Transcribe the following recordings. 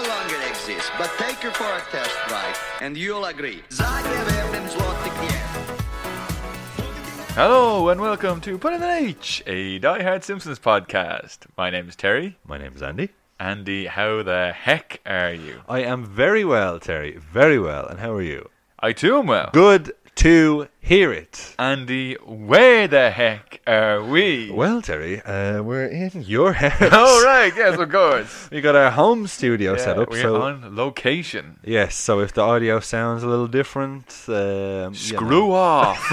no longer exist, but take her for a test drive, and you'll agree. Hello and welcome to Put in an H, a Die Hard Simpsons podcast. My name is Terry. My name is Andy. Andy, how the heck are you? I am very well, Terry. Very well. And how are you? I too am well. Good to hear it. Andy, where the heck are we? Well, Terry, we're in your house. Oh, right, yes, of course. We got our home studio set up. We're on location. Yes, so if the audio sounds a little different, Screw off.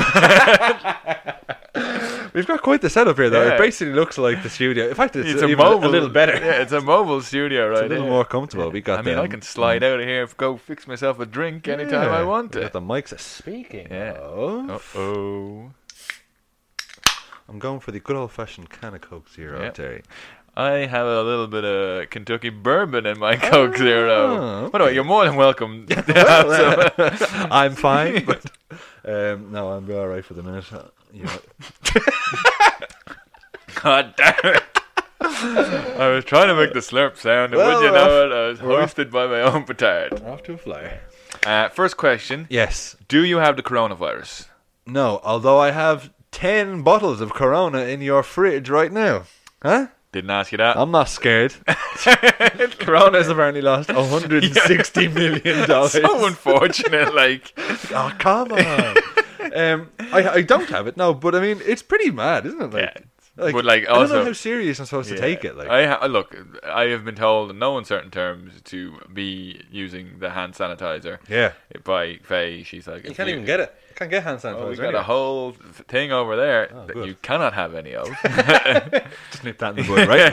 We've got quite the setup here, though. Yeah. It basically looks like the studio. In fact, it's a even mobile, a little better. Yeah, it's a mobile studio, right? It's a little more comfortable. We got. I can slide out of here, go fix myself a drink anytime I want We to. got the mics. Speaking. Yeah. Of, Uh-oh. I'm going for the good old-fashioned can of Coke Zero, Yeah. Terry. I have a little bit of Kentucky bourbon in my Coke Zero. Okay. By the way, you're more than welcome to have some. I'm fine, but no, I'm all right for the minute. You know. God damn it. I was trying to make the slurp sound, and Well, would you we're know off. it, I was We're hoisted by my own petard. Off to a flyer. First question. Yes. Do you have the coronavirus? No, although I have 10 bottles of Corona in your fridge right now. Huh? Didn't ask you that. I'm not scared. Corona's apparently lost $160 million. So unfortunate, like. Oh, come on. I don't have it, no, but I mean, it's pretty mad, isn't it? Yeah. Like, But, like, I don't also- know how serious I'm supposed to take it. Like, Look, I have been told in no uncertain terms to be using the hand sanitizer. yeah. By Faye. She's like, You if can't even get it. You can't get hand sanitizer. Oh, we got anyway. a whole thing over there Oh, that good. you cannot have any of. Just nip that in the bud right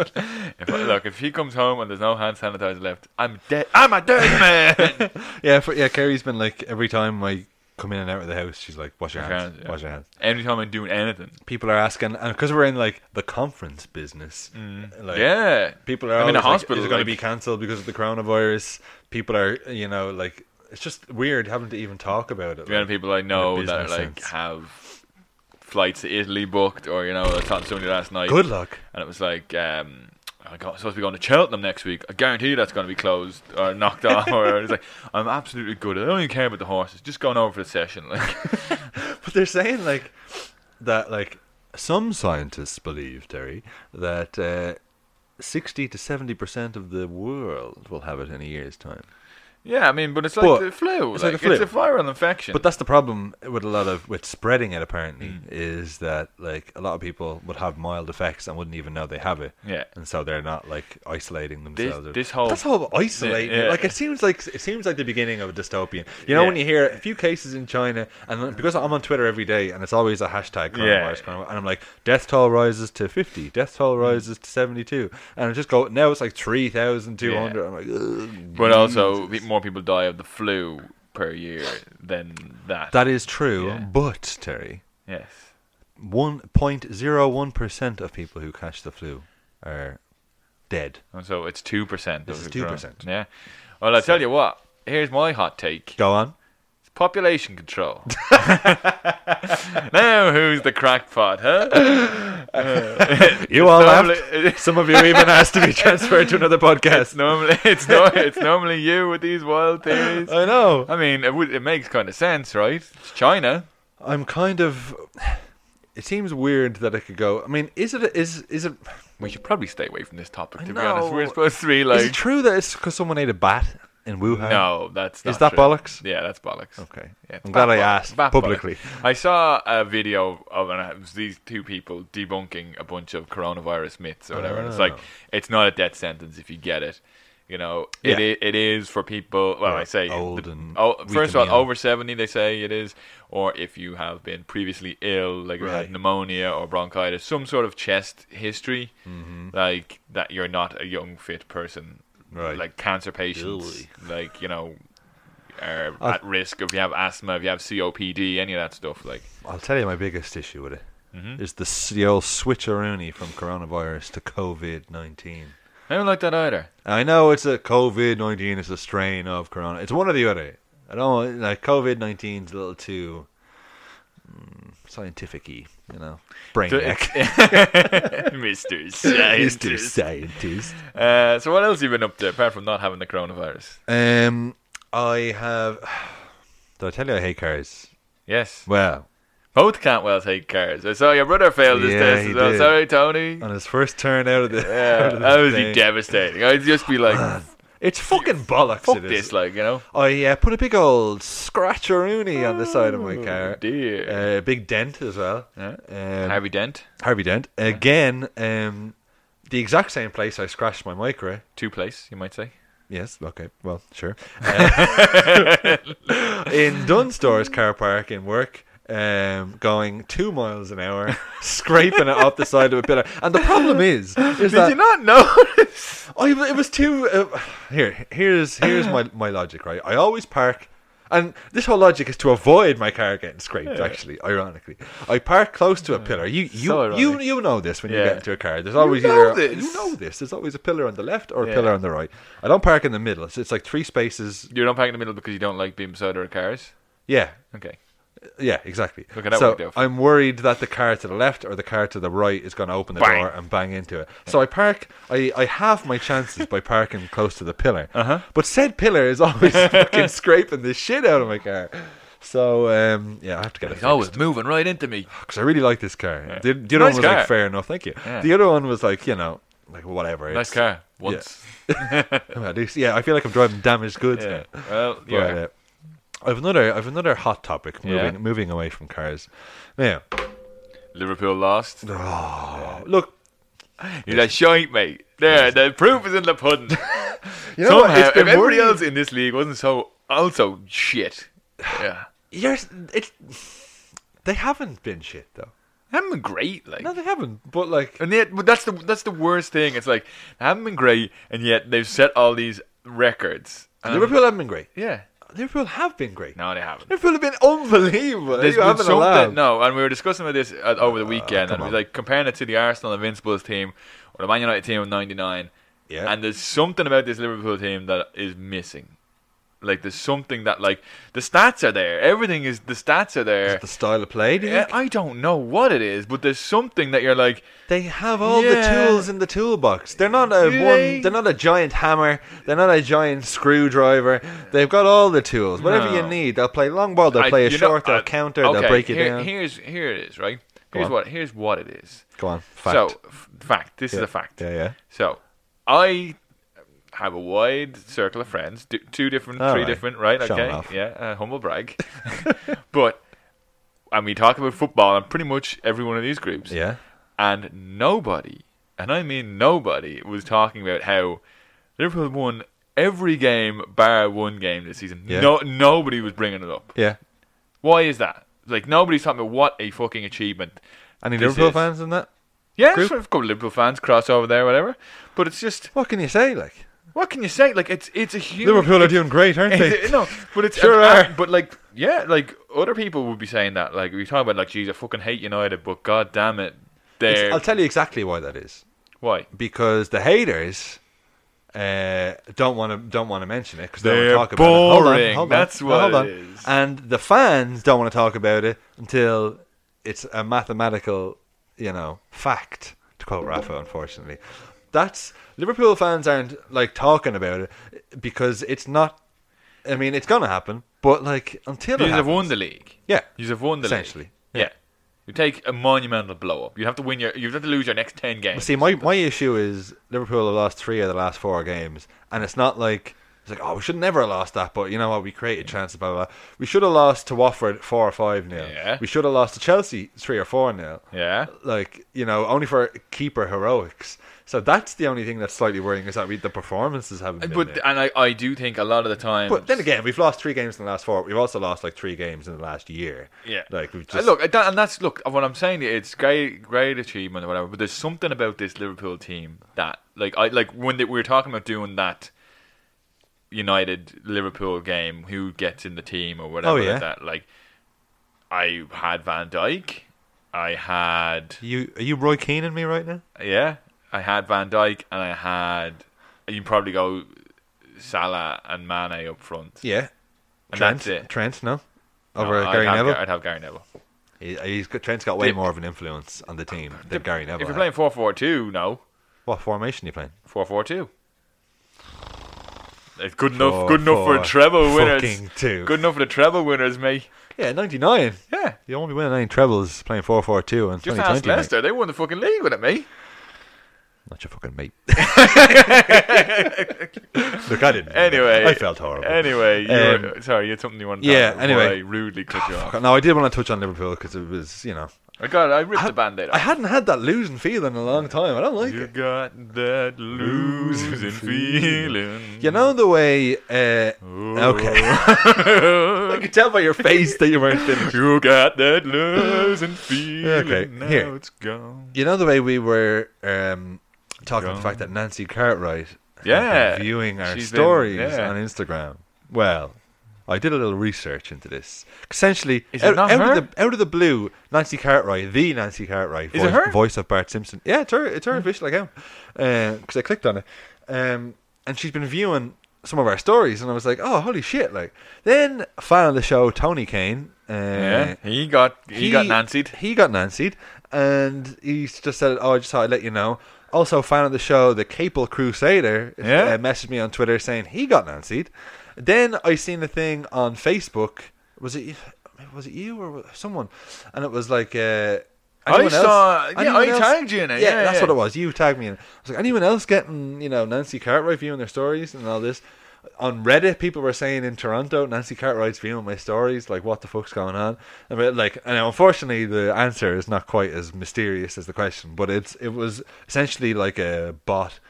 now. If he comes home and there's no hand sanitizer left, I'm dead. I'm a dead man. Yeah, Carrie's been like, every time I come in and out of the house, she's like, wash your hands. Yeah. Wash your hands. Anytime I'm doing anything. People are asking, and because we're in like the conference business, like, Yeah. people are I'm in a always like, hospital, is it going like- to be cancelled because of the coronavirus? People are, like, it's just weird having to even talk about it. The amount of people I know in a that business like sense. have flights to Italy booked, or I was talking to somebody last night. Good luck. And it was like, I'm supposed to be going to Cheltenham next week. I guarantee you that's going to be closed or knocked off. Or it's like, I'm absolutely good. I don't even care about the horses. Just going over for the session. Like, But they're saying like that, like some scientists believe, Terry, that 60 to 70% of the world will have it in a year's time. yeah, I mean, but it's like But the flu. it's like the flu. It's a viral infection. But that's the problem with spreading it. Apparently, is that like a lot of people would have mild effects and wouldn't even know they have it. Yeah. and so they're not like isolating themselves. This whole That's all isolating. Yeah. Like it seems like the beginning of a dystopian. You know, Yeah. when you hear a few cases in China, and then, because I'm on Twitter every day, and it's always a hashtag coronavirus, coronavirus, and I'm like, death toll rises to 50, death toll rises to 72, and I just go, now it's like 3,200. I'm like, ugh, But also, more people die of the flu per year than that. that is true. Yeah. But Terry, Yes. 1.01% of people who catch the flu are dead. And so it's 2%. This is of the corona. 2%. Yeah. Well, I tell you what. Here's my hot take. Go on. Population control. Now who's the crackpot, huh? You all normally- laughed. Some of you even asked to be transferred to another podcast. It's normally you with these wild theories. I know. I mean, it makes kind of sense, right? It's China. I'm kind of. It seems weird that it could go. I mean, is it? We should probably stay away from this topic, to be know. honest. We're supposed to be Is like... it true that it's because someone ate a bat in Wuhan? No, that's not Is that true. bollocks? Yeah, that's bollocks. Okay. Yeah, it's I'm glad I bollocks. asked Bat publicly. bollocks. I saw a video of it was these two people debunking a bunch of coronavirus myths or whatever. And it's like, it's not a death sentence if you get it. Yeah. It is for people. Well, I say old and first of all, weak and over 70, they say it is, or if you have been previously ill, like you had Right. pneumonia or bronchitis, some sort of chest history, like that you're not a young fit person, Right. like cancer patients, Really? like are at risk if you have asthma, if you have COPD, any of that stuff. Like, I'll tell you my biggest issue with it is the old switcheroony from coronavirus to COVID-19. I don't like that either. I know it's a COVID-19, it's a strain of corona. It's one or the other. I don't like COVID-19's a little too scientific-y, you know, brain So neck. Mr. Scientist. Mr. Scientist. So what else have you been up to apart from not having the coronavirus? I have. Did I tell you I hate cars? Yes. Well, Both Cantwells hate cars. I saw your brother failed this Yeah, test he as well. did. Sorry, Tony. on his first turn out of the. Yeah, out of the that was thing. devastating. I'd just be like, It's fucking bollocks. fuck it is. this, like, you know. I put a big old scratcheroony on the side of my Oh, car. dear. A big dent as well. Yeah. Harvey Harvey Dent. Dent. Again, the exact same place I scratched my Micra. Two place, you might say. Yes, okay, well, sure. In Dunstore's car park in work, going 2 miles an hour, scraping it off the side of a pillar. And the problem is Did that you not notice? it was too. Here's my logic, right? I always park, and this whole logic is to avoid my car getting scraped. Actually, ironically, I park close to a pillar. So ironic. You know this when you Yeah. get into a car. There's always know either this. you know this. There's always a pillar on the left or a Yeah. pillar on the right. I don't park in the middle. So it's like 3 spaces. You don't park in the middle because you don't like being beside other cars? Yeah. Okay. Yeah, exactly. Look at that so worked out for I'm worried that the car to the left or the car to the right is going to open the Bang. door and bang into it. So I park. I have my chances by parking close to the pillar. But said pillar is always fucking scraping the shit out of my car. So yeah, I have to get it He's always fixed moving right into me. because I really like this car. Yeah. The other Nice one was car. like fair enough, thank you. Yeah. The other one was like like whatever. Nice It's- car. Once. At least, yeah, I feel like I'm driving damaged goods Yeah. now. Well, But, yeah. I've another hot topic. Yeah. Moving away from cars. Now, Liverpool lost. look, You're a shite, mate. There, the proof is in the pudding. you know what? Somehow, It's if been everybody worrying- else in this league wasn't so also shit, yeah, They haven't been shit though. haven't been great. Like, No, they haven't. But like, and yet, but that's the worst thing. It's like they haven't been great, and yet they've set all these records. And Liverpool haven't been great. yeah, Liverpool have been great. no, they haven't. Liverpool have been unbelievable. There's You been haven't allowed. something, no, and we were discussing about this over the weekend, come and we on. was like comparing it to the Arsenal Invincibles team or the Man United team of '99. Yeah. And there's something about this Liverpool team that is missing. Like there's something that like the stats are there. Everything is the stats are there. The style of play. Do you Yeah, think? I don't know what it is, but there's something that you're like, They have all the Yeah. tools in the toolbox. They're not a Do they? They're not a giant hammer. They're not a giant screwdriver. They've got all the tools. Whatever No. you need. They'll play long ball. They'll play a short. They'll counter. Okay, They'll break you here, down. Here it is, right? Go on. Here's what it is. Go on. Fact. So fact. This is Yeah. a fact. Yeah. So I have a wide circle of friends, three All right. different, right? Showing Okay, off. yeah, humble brag. But and we talk about football in pretty much every one of these groups. Yeah. And nobody, and I mean nobody, was talking about how Liverpool won every game bar one game this season. Yeah. Nobody was bringing it up. Yeah. Why is that? Like nobody's talking about what a fucking achievement. Any this Liverpool is. fans in that? Yeah, Group? there's a couple of Liverpool fans cross over there, whatever. But it's just, What can you say? Like what can you say? Like it's a huge. Liverpool are doing great, aren't they? No, but it's Sure are. But like, yeah, like other people would be saying that. Like we talk about, like, geez, I fucking hate United, but god damn it, they're I'll tell you exactly why that is. why Because the haters don't want to mention it because they They're want to talk about boring. it. Hold on. That's what hold on. it is. And the fans don't want to talk about it until it's a mathematical, fact. To quote Rafa, unfortunately, that's Liverpool fans aren't like talking about it because it's not. I mean, it's gonna happen, but like until you it have happens, won the league. yeah, You have won the essentially. league. Yeah. You take a monumental blow up. You have to win you have to lose your next 10 games. See, my issue is Liverpool have lost 3 of the last 4 games, and it's not like it's like, oh, we should never have lost that, but you know what, we created chances, blah blah blah. We should have lost to Watford 4 or 5-0. Yeah. We should have lost to Chelsea 3 or 4-0. Yeah. Like, only for keeper heroics. So that's the only thing that's slightly worrying is that the performances haven't been But there. and I do think a lot of the time. But then again, we've lost 3 games in the last 4. We've also lost like 3 games in the last year. Yeah. Like we've just Look, what I'm saying. It's great achievement or whatever. But there's something about this Liverpool team that, when we were talking about doing that United Liverpool game, who gets in the team or whatever. Oh, yeah. Like that. Like, I had Van Dijk. I had are you Roy Keane and me right now? I had Van Dijk, and I had. You probably go Salah and Mane up front. Yeah. And Trent, that's it. Trent, no? No, Over Gary Neville? I'd have Gary Neville. Trent's got way more of an influence on the team than Gary Neville. If you're playing 4-4-2, no. What formation are you playing? 4-4-2. It's good enough. Good enough for treble winners. Good enough for the treble winners, mate. Yeah, 99. Yeah. You won't be winning any trebles playing 4-4-2 in 2020. Just ask Leicester. They won the fucking league with it, mate. Not your fucking mate. Look, I didn't. Anyway. I felt horrible. Anyway, sorry, you had something you wanted to talk about anyway. before I rudely cut you off. No, I did want to touch on Liverpool because it was, I ripped the Band-Aid off. I hadn't had that losing feeling in a long time. I don't like You it. got that losing feeling. You know the way... Okay. I could tell by your face that you weren't finished. You got that losing feeling. Okay, now here. it's gone. You know the way we were talking about the fact that Nancy Cartwright viewing our She's stories been- on Instagram. Well, I did a little research into this. Essentially, Is it not her? out of the blue, Nancy Cartwright, the Nancy Cartwright, Is it her? voice of Bart Simpson. Yeah, it's her official account. Because I clicked on it. And she's been viewing some of our stories, and I was like, oh, holy shit. Then a fan of the show, Tony Kane. He got Nancied. He got Nancied, and he just said, I just thought I'd let you know. Also, fan of the show, the Capel Crusader, messaged me on Twitter saying he got Nancied. Then I seen a thing on Facebook. Was it you or someone? And it was like anyone else? I tagged you in it. Yeah, that's what it was. You tagged me in it. I was like, anyone else getting Nancy Cartwright viewing their stories and all this? On Reddit, people were saying in Toronto, Nancy Cartwright's viewing my stories. Like, what the fuck's going on? And unfortunately, the answer is not quite as mysterious as the question. But it was essentially like a bot.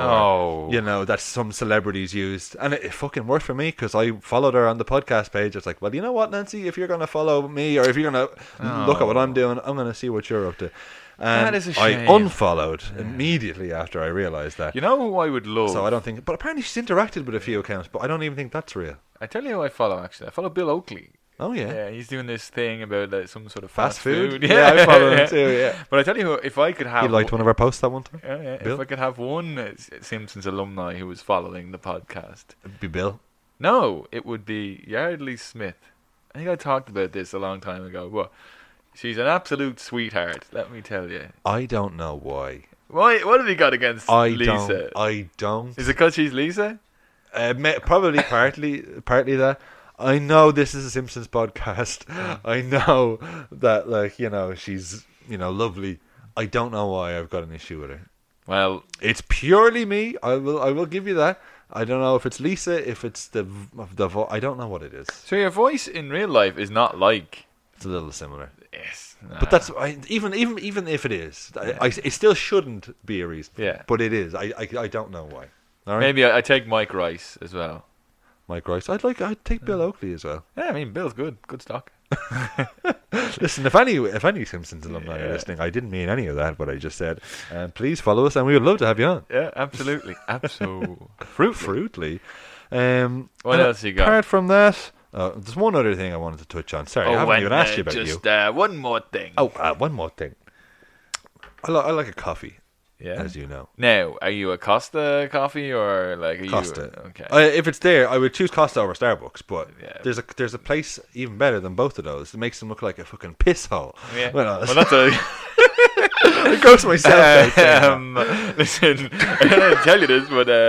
That some celebrities used, and it fucking worked for me because I followed her on the podcast page. It's like, well, you know what, Nancy, if you're gonna follow me or if you're gonna look at what I'm doing, I'm gonna see what you're up to. And that is a shame. I unfollowed immediately after I realised that. You know who I would love? So I don't think, but apparently she's interacted with a few accounts, but I don't even think that's real. I tell you who I follow. Actually, I follow Bill Oakley. Oh yeah, yeah, he's doing this thing about some sort of fast food. Yeah, I follow him too. Yeah, but I tell you who, if I could have, he liked one of our posts that one time. If I could have one Simpsons alumni who was following the podcast, it'd be Bill. No, it would be Yardley Smith. I think I talked about this a long time ago. But she's an absolute sweetheart. Let me tell you. I don't know why. Why? What have you got against Lisa? I don't. Is it because she's Lisa? Probably partly that. I know this is a Simpsons podcast. I know that, she's, lovely. I don't know why I've got an issue with her. Well, it's purely me. I will give you that. I don't know if it's Lisa, if it's the I don't know what it is. So your voice in real life is not like. It's a little similar. Yes, but that's even if it is, it still shouldn't be a reason. Yeah, but it is. I don't know why. All right? Maybe I take Mike Rice as well. Mike Rice. I'd take Bill Oakley as well. Yeah, I mean Bill's good stock. Listen, if any Simpsons alumni are listening, I didn't mean any of that, but I just said, please follow us, and we would love to have you on. Yeah, absolutely, absolutely, fruitly. What else you got? Apart from that, there's one other thing I wanted to touch on. Sorry, I haven't even asked you about just, you. One more thing. One more thing. I like a coffee. Yeah, as you know. Now, are you a Costa coffee or like a Costa? Okay. If it's there, I would choose Costa over Starbucks. But there's a place even better than both of those. It makes them look like a fucking piss hole. Yeah. Well, that's a. I gross myself out. Listen, I don't know how to tell you this, but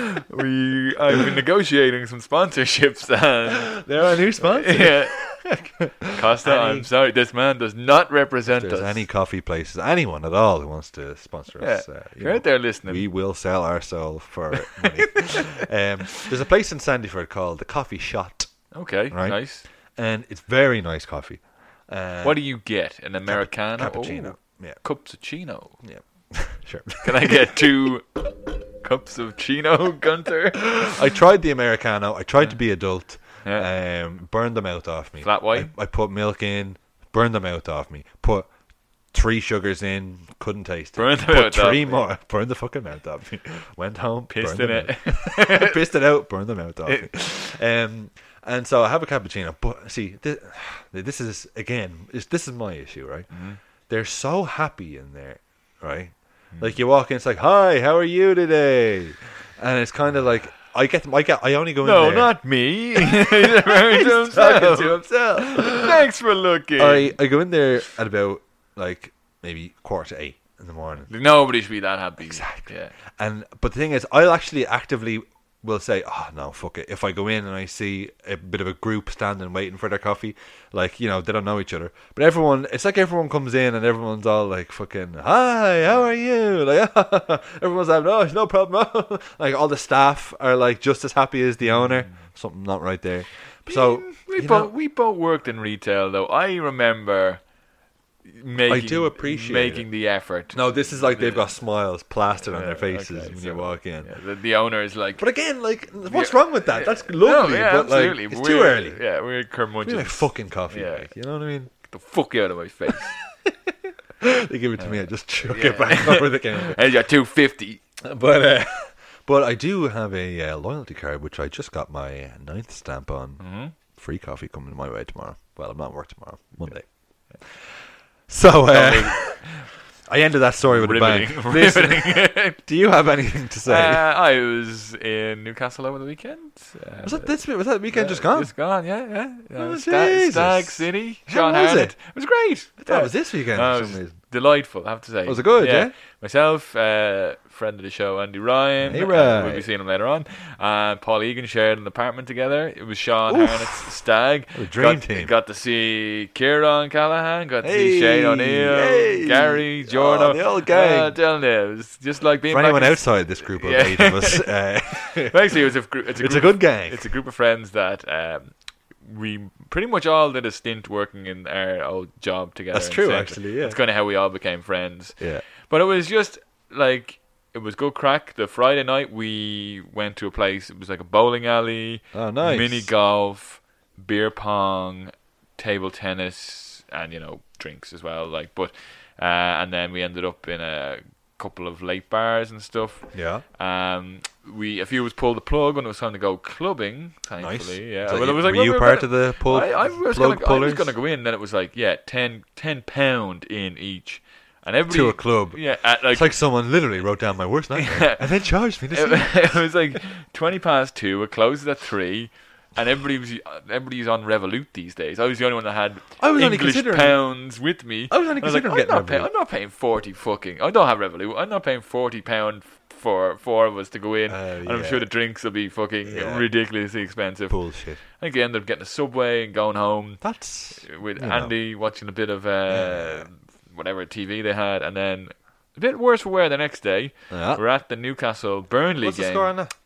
I've been negotiating some sponsorships, and they're our new sponsor. Yeah. Costa, I'm sorry, this man does not represent us. If there's any coffee places, anyone at all who wants to sponsor us, you're out there listening. We will sell our soul for money. There's a place in Sandyford called the Coffee Shot. Okay, right? Nice. And it's very nice coffee. What do you get? An Americano? Cappuccino. Yeah. Cappuccino. Yeah. Sure. Can I get 2 cups of Chino, Gunter? I tried the Americano. I tried to be adult. Yeah. Burned the mouth off me. Flat white? I put milk in, burned the mouth off me. Put 3 sugars in, couldn't taste it. Burned the mouth off 3 more, burned the fucking mouth off me. Went home, pissed in it. Pissed it out, burned the mouth off me. And so I have a cappuccino. But see, this is, again, this is my issue, right? Mm-hmm. They're so happy in there, right? Mm-hmm. Like you walk in, it's like, hi, how are you today? And it's kind of like, I only go in No, there. not me. He's referring to himself. To himself. Thanks for looking. I go in there at about like maybe 7:45 in the morning. Nobody should be that happy. Exactly. Yeah. But the thing is, I'll actually actively will say, oh no, fuck it. If I go in and I see a bit of a group standing waiting for their coffee, like, you know, they don't know each other, but it's like everyone comes in and everyone's all like fucking, hi, how are you? Like, everyone's like, no, no problem. Like all the staff are like just as happy as the owner. Something not right there. So we both worked in retail though. I remember making the effort. No, this is like they've got smiles plastered on their faces when you walk in. Yeah, the owner is like, but again, like, what's wrong with that? That's lovely, but like, absolutely. it's too early. Yeah, we're curmudgeons. Give me my fucking coffee, Yeah. like, you know what I mean? Get the fuck out of my face. They give it to me, I just chuck it back over the counter. And you're $2.50. But I do have a loyalty card, which I just got my 9th stamp on. Mm-hmm. Free coffee coming my way tomorrow. Well, I'm not at work tomorrow, Monday. So, I ended that story with a bang. Riveting. Do you have anything to say? I was in Newcastle over the weekend. Was that weekend just gone? Just gone, yeah. Oh, Stag City. How Sean was Harnett. it? It was great. I thought it was this weekend No, for it some was reason. delightful, I have to say. Was it good, yeah? Myself, friend of the show, Andy Ryan. Hey, Ryan. We'll be seeing him later on. Paul Egan shared an apartment together. It was Sean Harnett's stag. What a dream team. Got to see Kieran Callahan. Got to see Shane O'Neill. Gary, Jordan. Oh, the old gang. I'm telling you, it was just like being For back anyone in- outside this group of 8 of us, Actually, it's a good gang. It's a group of friends that we pretty much all did a stint working in our old job together. That's in true, Central. actually, yeah. That's kind of how we all became friends. Yeah. But it was just like, it was good crack. The Friday night we went to a place. It was like a bowling alley, Oh, nice. mini golf, beer pong, table tennis, and drinks as well. And then we ended up in a couple of late bars and stuff. Yeah. A few of us pulled the plug when it was time to go clubbing. Thankfully, Nice. yeah. So Well, it was like, were you part of the pull? I was plug gonna pullers? go in. Then it was like, £10 in each, and everybody To a club. Yeah, It's like someone literally wrote down my worst nightmare and then charged me. it was like 2:20. It closes at 3. And everybody's on Revolut these days. I was the only one that had English pounds with me. I was only considering getting Revolut. I'm not paying 40 fucking. I don't have Revolut. I'm not paying £40 for 4 of us to go in. And I'm sure the drinks will be fucking ridiculously expensive. Bullshit. I think I ended up getting a Subway and going home. That's with Andy watching a bit of whatever TV they had, and then a bit worse for wear the next day. Yeah. We're at the Newcastle Burnley What's game. the score on that?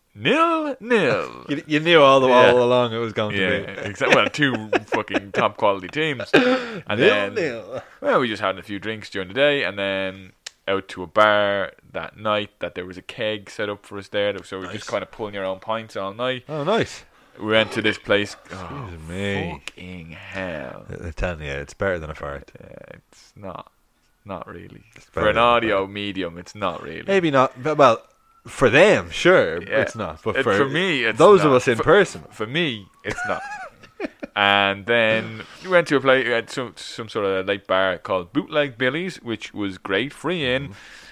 0-0. You knew all along it was going to be. Exactly. Well, 2 fucking top quality teams, and then 0-0. well, we just had a few drinks during the day, and then out to a bar that night. That there was a keg set up for us there, so we were just kind of pulling your own pints all night. Oh, nice. We went to this place. Excuse me. Fucking hell! I'm telling you, it's better than a fart. It's not really. For better an than audio medium, it's not really. Maybe not. Well, for them, sure, Yeah. it's not. But For me, it's those not. of us in person. For me, it's not. And then we went to a place, at some sort of late bar called Bootleg Billy's, which was great, free in,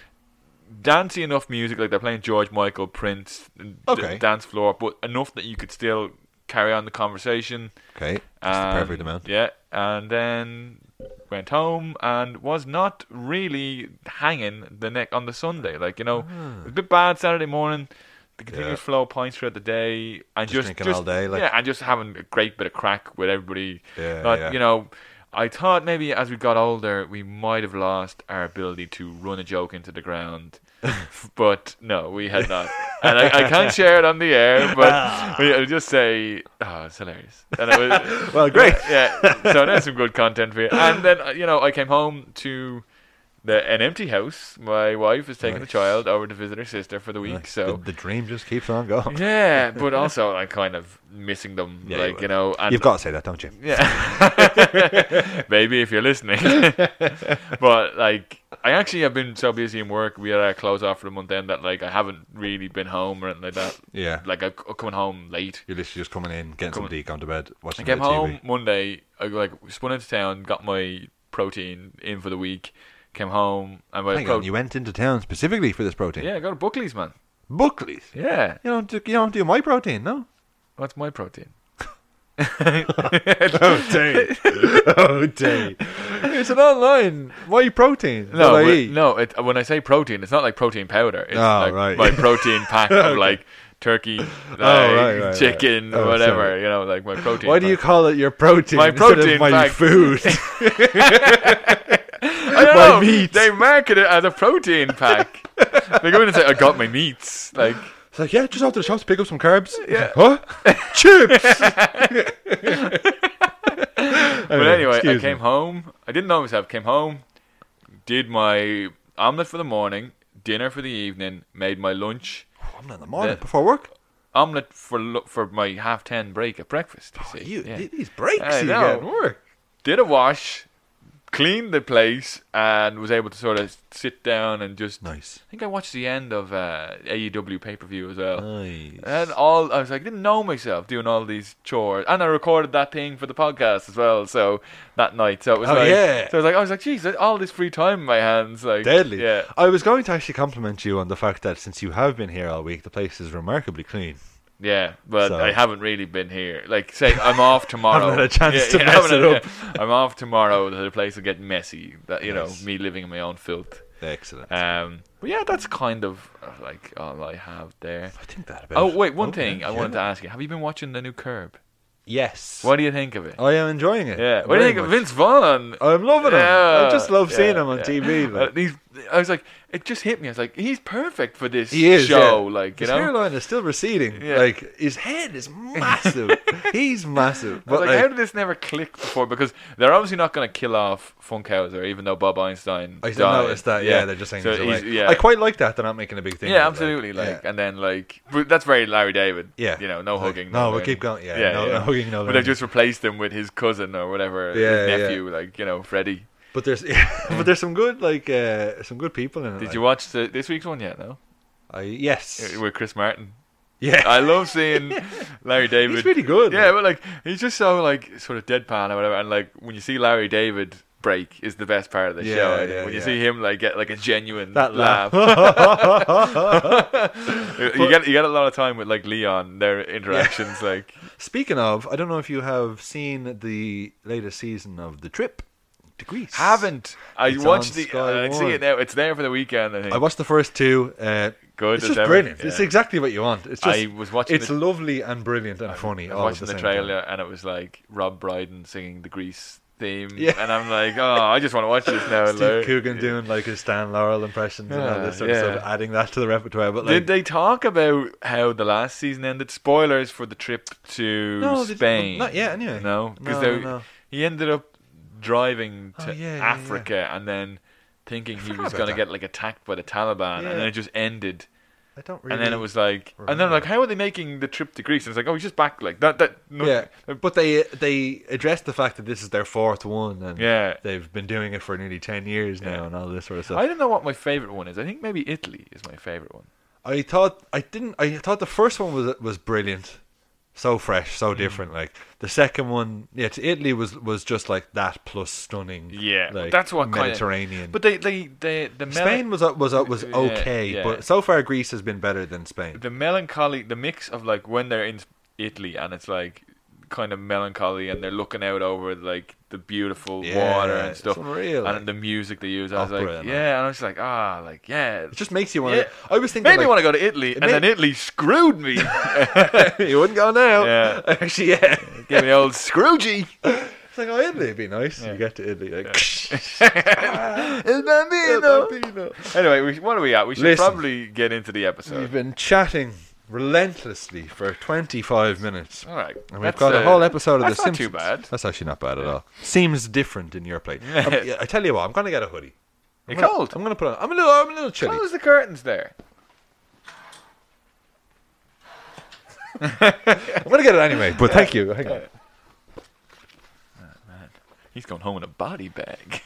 dancey enough music, like they're playing George Michael, Prince, dance floor, but enough that you could still carry on the conversation. Okay, that's the perfect amount. Yeah, and then went home and was not really hanging the neck on the Sunday. Like, it was a bit bad Saturday morning. The continuous flow of pints throughout the day, and just drinking all day, like. and just having a great bit of crack with everybody. Yeah. I thought maybe as we got older, we might have lost our ability to run a joke into the ground, but no, we had not. And I can't share it on the air, but I'll just say, it's hilarious. And it was, well, great. Yeah. So that's some good content for you. And then I came home to an empty house. My wife is taking the child over to visit her sister for the week. Nice. So the dream just keeps on going. yeah, but also I'm kind of missing them. Yeah, And you've got to say that, don't you? yeah, baby, if you're listening. But I actually have been so busy in work. We had our close off for the month end that I haven't really been home or anything like that. Yeah. I'm coming home late. You're literally just coming in, getting some tea, going to bed, I watching came a bit of home TV. Monday. I spun into town, got my protein in for the week. Came home and Hang on, you went into town specifically for this protein? Yeah, I got to Buckley's, man. Buckley's. Yeah. You don't do My Protein, no? What's my protein? Oh, day. Oh, day. It's an online My Protein. No, when I say protein, it's not like protein powder. It's like right. my protein pack of like turkey, right, chicken, right. whatever. Sorry. You know, like my protein. Why do you pack. call it your protein? My instead of protein my pack. food? I don't My know. meats. They market it as a protein pack. They go in and say, "I got my meats." Like, It's like, yeah, just out to the shops to pick up some carbs. Yeah. Huh? Chips. but anyway, I excuse came me. home. I didn't know myself. Came home, did my omelette for the morning, dinner for the evening, made my lunch. I'm in the morning Then- before work. Omelette for my 10:30 break at breakfast. You see. Yeah. These breaks I you know. get at work. Did a wash, cleaned the place, and was able to sort of sit down and just. Nice. I think I watched the end of AEW pay-per-view as well. Nice. And I was like, didn't know myself doing all these chores, and I recorded that thing for the podcast as well. So that night, so it was yeah. So I was like, geez, all this free time in my hands, like Deadly. Yeah, I was going to actually compliment you on the fact that since you have been here all week, the place is remarkably clean. yeah, but So- I haven't really been here. Like, say I'm off tomorrow. Haven't had a chance to mess haven't it had- up. I'm off tomorrow. The place will get messy. That Nice. me living in my own filth. Excellent. But yeah, that's kind of like all I have there. I think that about. Oh wait, one Okay, thing I wanted to ask you: have you been watching the new Curb? Yes. What do you think of it? I am enjoying it. Yeah. What do you very think of much. Vince Vaughn? I'm loving him. I just love seeing yeah, him on yeah. TV. Like. I was like, it just hit me. I was like, he's perfect for this He is, show. yeah. Like, you His know, hairline is still receding. Yeah. Like his head is massive. He's massive. I was But like, how did this never click before? Because they're obviously not going to kill off Funkhauser, even though Bob Einstein. I did died. notice that. Yeah, they're just saying So he's away. he's- yeah. I quite like that. They're not making a big thing. Yeah, of it, absolutely. Like, yeah. and then but that's very Larry David. Yeah. You know, no Like, hugging. no, we'll learning. keep going. Yeah, no hugging, no But they've learning. just replaced him with his cousin or whatever, Yeah, his nephew, like, you know, Freddie. But there's some good some good people in it. Did like. you watch this week's one yet? No. Yes. With Chris Martin. Yeah. I love seeing Larry David. He's really good. Yeah, but like he's just so like sort of deadpan or whatever, and like when you see Larry David break is the best part of the Yeah, show. I think. yeah, When you yeah. see him like get like a genuine That laugh. laugh. you get a lot of time with like Leon, their interactions. Like Speaking of, I don't know if you have seen the latest season of The Trip to Greece. haven't I It's watched on the? Sky I see One. it now. It's there for the weekend. I think. I watched the first two. Good. It's as just ever. brilliant. Yeah. It's exactly what you want. It's just. I was watching. It's lovely and brilliant and funny. I all was at watching the same time. trailer and it was like Rob Brydon singing the Grease theme, Yeah. and I'm like, oh, I just want to watch this now. Steve like, Coogan doing like his Stan Laurel impressions and all this sort of Yeah. stuff, adding that to the repertoire. But like, Did they talk about how the last season ended? Spoilers for the trip to No, Spain. not yet. Anyway, No, because no. he ended up driving to Oh, yeah, Africa and then thinking he forgot was about going to that. get like attacked by the Taliban, Yeah. and then it just ended. I don't really. And then it was like, and then remember. like, how are they making the trip to Greece? And it's like, oh, he's just back like that. No, Yeah, but they addressed the fact that this is their fourth one, and Yeah. they've been doing it for nearly 10 years now, Yeah. and all this sort of stuff. I don't know what my favorite one is. I think maybe Italy is my favorite one. I thought the first one was brilliant, so fresh, so different. Like the second one, yeah, to Italy was just like that plus stunning. Yeah, like, that's what kind of. Mediterranean. But the Spain was okay, yeah. but so far Greece has been better than Spain. the melancholy, the mix of like when they're in Italy and it's like kind of melancholy and they're looking out over like the beautiful Yeah, water and it's stuff, unreal, and like. the music they use. I was Opera like, and yeah, and I was like, yeah. It just makes you want Yeah. to. I was thinking Made me like, want to go to Italy, and then Italy screwed me. you wouldn't go now. Yeah. Actually, yeah. Give me old Scroogey. It's like, oh, Italy would be nice. Yeah. You get to Italy, like, El Bambino. Anyway, what are we at? We should Listen. probably get into the episode. We've been chatting relentlessly for 25 minutes. All right, And we've got a whole episode of The that's not Simpsons. too bad. That's actually not bad at all. Seems different in your plate. Yeah. I tell you what, I'm going to get a hoodie. You're cold. I'm going to put on. I'm a little chilly. Close the curtains there. I'm going to get it anyway, but thank you. Hang on. He's going home in a body bag.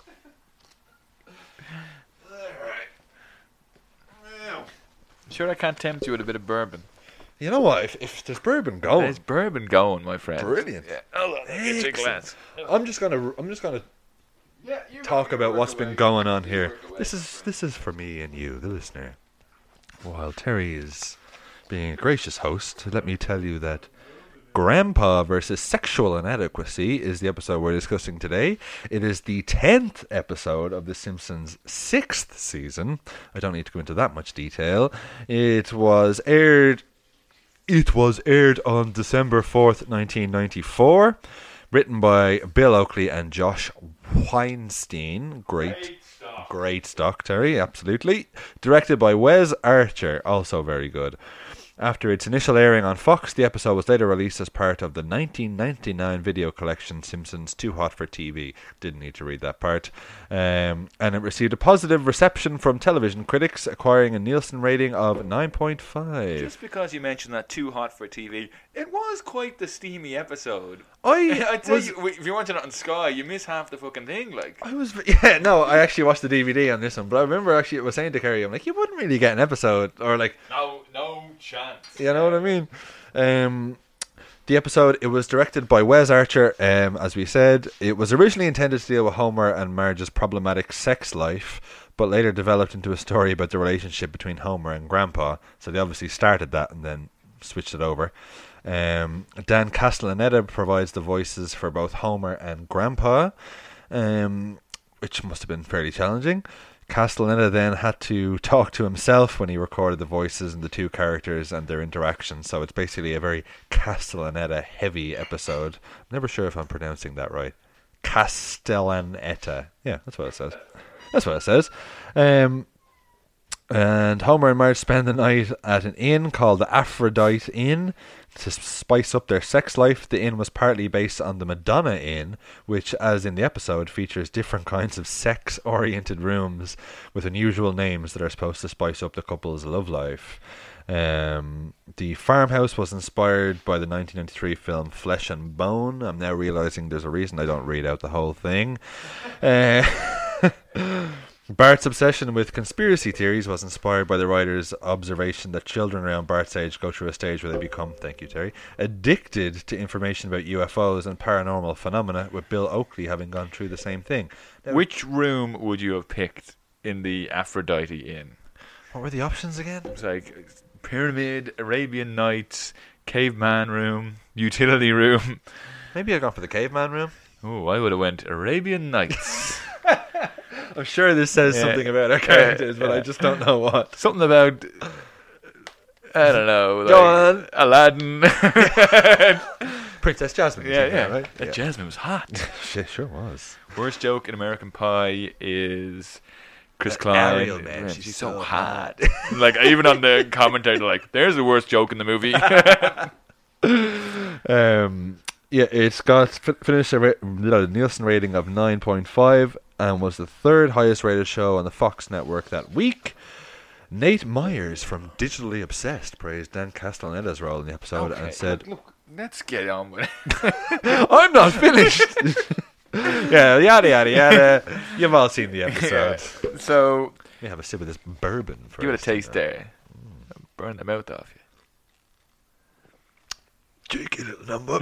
Sure, I can't tempt you with a bit of bourbon. You know what? If there's bourbon going, There's bourbon going, my friend. brilliant. Yeah. Hold on, get your glass. I'm just gonna talk about what's been going on here. This is for me and you, the listener. While Terry is being a gracious host, let me tell you that Grandpa versus Sexual Inadequacy is the episode we're discussing today. It is the 10th episode of The Simpsons' 6th season. I don't need to go into that much detail. It was aired on December 4th, 1994. Written by Bill Oakley and Josh Weinstein. Great stock, Terry, absolutely. Directed by Wes Archer, also very good. After its initial airing on Fox, the episode was later released as part of the 1999 video collection Simpsons Too Hot for TV. Didn't need to read that part. And it received a positive reception from television critics, acquiring a Nielsen rating of 9.5. Just because you mentioned that Too Hot for TV, it was quite the steamy episode. I'd say if you're watching it on Sky, you miss half the fucking thing. I actually watched the DVD on this one, but I remember actually it was saying to Kerry, I'm like, you wouldn't really get an episode, or like, no chance. You know what I mean? The episode, it was directed by Wes Archer, as we said. It was originally intended to deal with Homer and Marge's problematic sex life, but later developed into a story about the relationship between Homer and Grandpa. So they obviously started that and then switched it over. Dan Castellaneta provides the voices for both Homer and Grandpa, which must have been fairly challenging. Castellaneta then had to talk to himself when he recorded the voices and the two characters and their interactions, so it's basically a very Castellaneta heavy episode. I'm never sure if I'm pronouncing that right. Castellaneta. Yeah, that's what it says. And Homer and Marge spend the night at an inn called the Aphrodite Inn to spice up their sex life. The inn was partly based on the Madonna Inn, which, as in the episode, features different kinds of sex-oriented rooms with unusual names that are supposed to spice up the couple's love life. The farmhouse was inspired by the 1993 film Flesh and Bone. I'm now realising there's a reason I don't read out the whole thing. Bart's obsession with conspiracy theories was inspired by the writer's observation that children around Bart's age go through a stage where they become, thank you Terry, addicted to information about UFOs and paranormal phenomena, with Bill Oakley having gone through the same thing. Now, which room would you have picked in the Aphrodite Inn? What were the options again? It was like Pyramid, Arabian Nights, Caveman Room, Utility Room. Maybe I'd gone for the Caveman Room. Oh, I would have went Arabian Nights. I'm sure this says something about our characters, but I just don't know what. Something about, I don't know, Go on. Aladdin. Princess Jasmine. Yeah. Right? That Jasmine was hot. She sure was. Worst joke in American Pie is Chris Klein. Ariel, man, she's so hot. Like, even on the commentary, they're like, there's the worst joke in the movie. Yeah, it's got finished a Nielsen rating of 9.5 and was the third highest rated show on the Fox network that week. Nate Myers from Digitally Obsessed praised Dan Castellaneta's role in the episode and said, look, let's get on with it. I'm not finished. Yeah, yada yada yada. You've all seen the episode. Yeah. So let me have a sip of this bourbon first. Give it a taste there. Burn the mouth off you. Cheeky little number.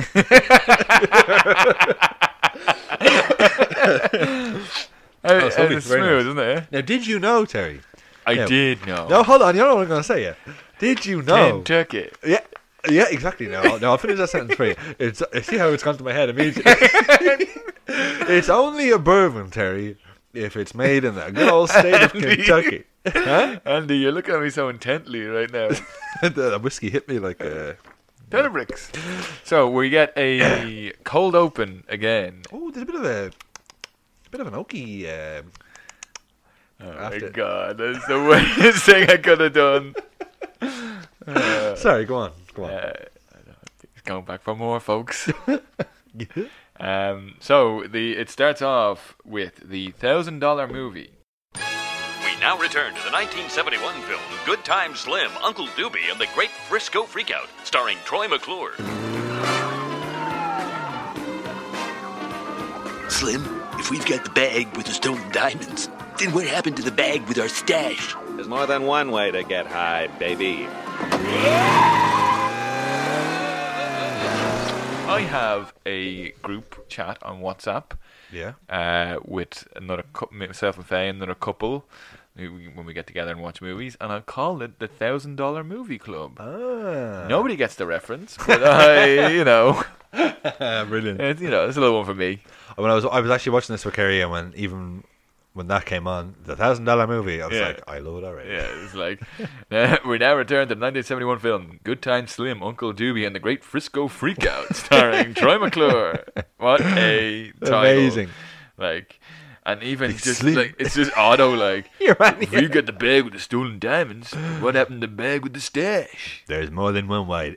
It's smooth, isn't it? Now, did you know, Terry? I did know. No, hold on. You know what I'm going to say yet. Did you know? Kentucky. Yeah, exactly. No, I'll finish that sentence for you. See how it's gone to my head immediately. It's only a bourbon, Terry, if it's made in the good old state of Kentucky. Huh? Andy, you're looking at me so intently right now. The whiskey hit me like a... Telebricks. So we get a cold open again. Oh, there's a bit of an oaky. Oh my god, that's the worst thing I could have done. Sorry, go on. He's going back for more, folks. So it starts off with the $1,000 movie. We now return to the 1971 film Good Time Slim, Uncle Doobie, and the Great Frisco Freakout, starring Troy McClure. Slim, if we've got the bag with the stolen diamonds, then what happened to the bag with our stash? There's more than one way to get high, baby. I have a group chat on WhatsApp. Yeah. With another myself and Faye, another couple. when we get together and watch movies, and I've called it the $1,000 Movie Club. Ah. Nobody gets the reference, but I, Brilliant. it's a little one for me. When I was actually watching this with Kerry, and when that came on, the $1,000 movie, I was like, I love it already. Yeah, it's like we now return to the 1971 film Good Time Slim, Uncle Doobie, and the Great Frisco Freakout, starring Troy McClure. What a title! Amazing. Like, and even Big just Slim. like it's just auto like. You're right, If you get the bag with the stolen diamonds, what happened to the bag with the stash? There's more than one way.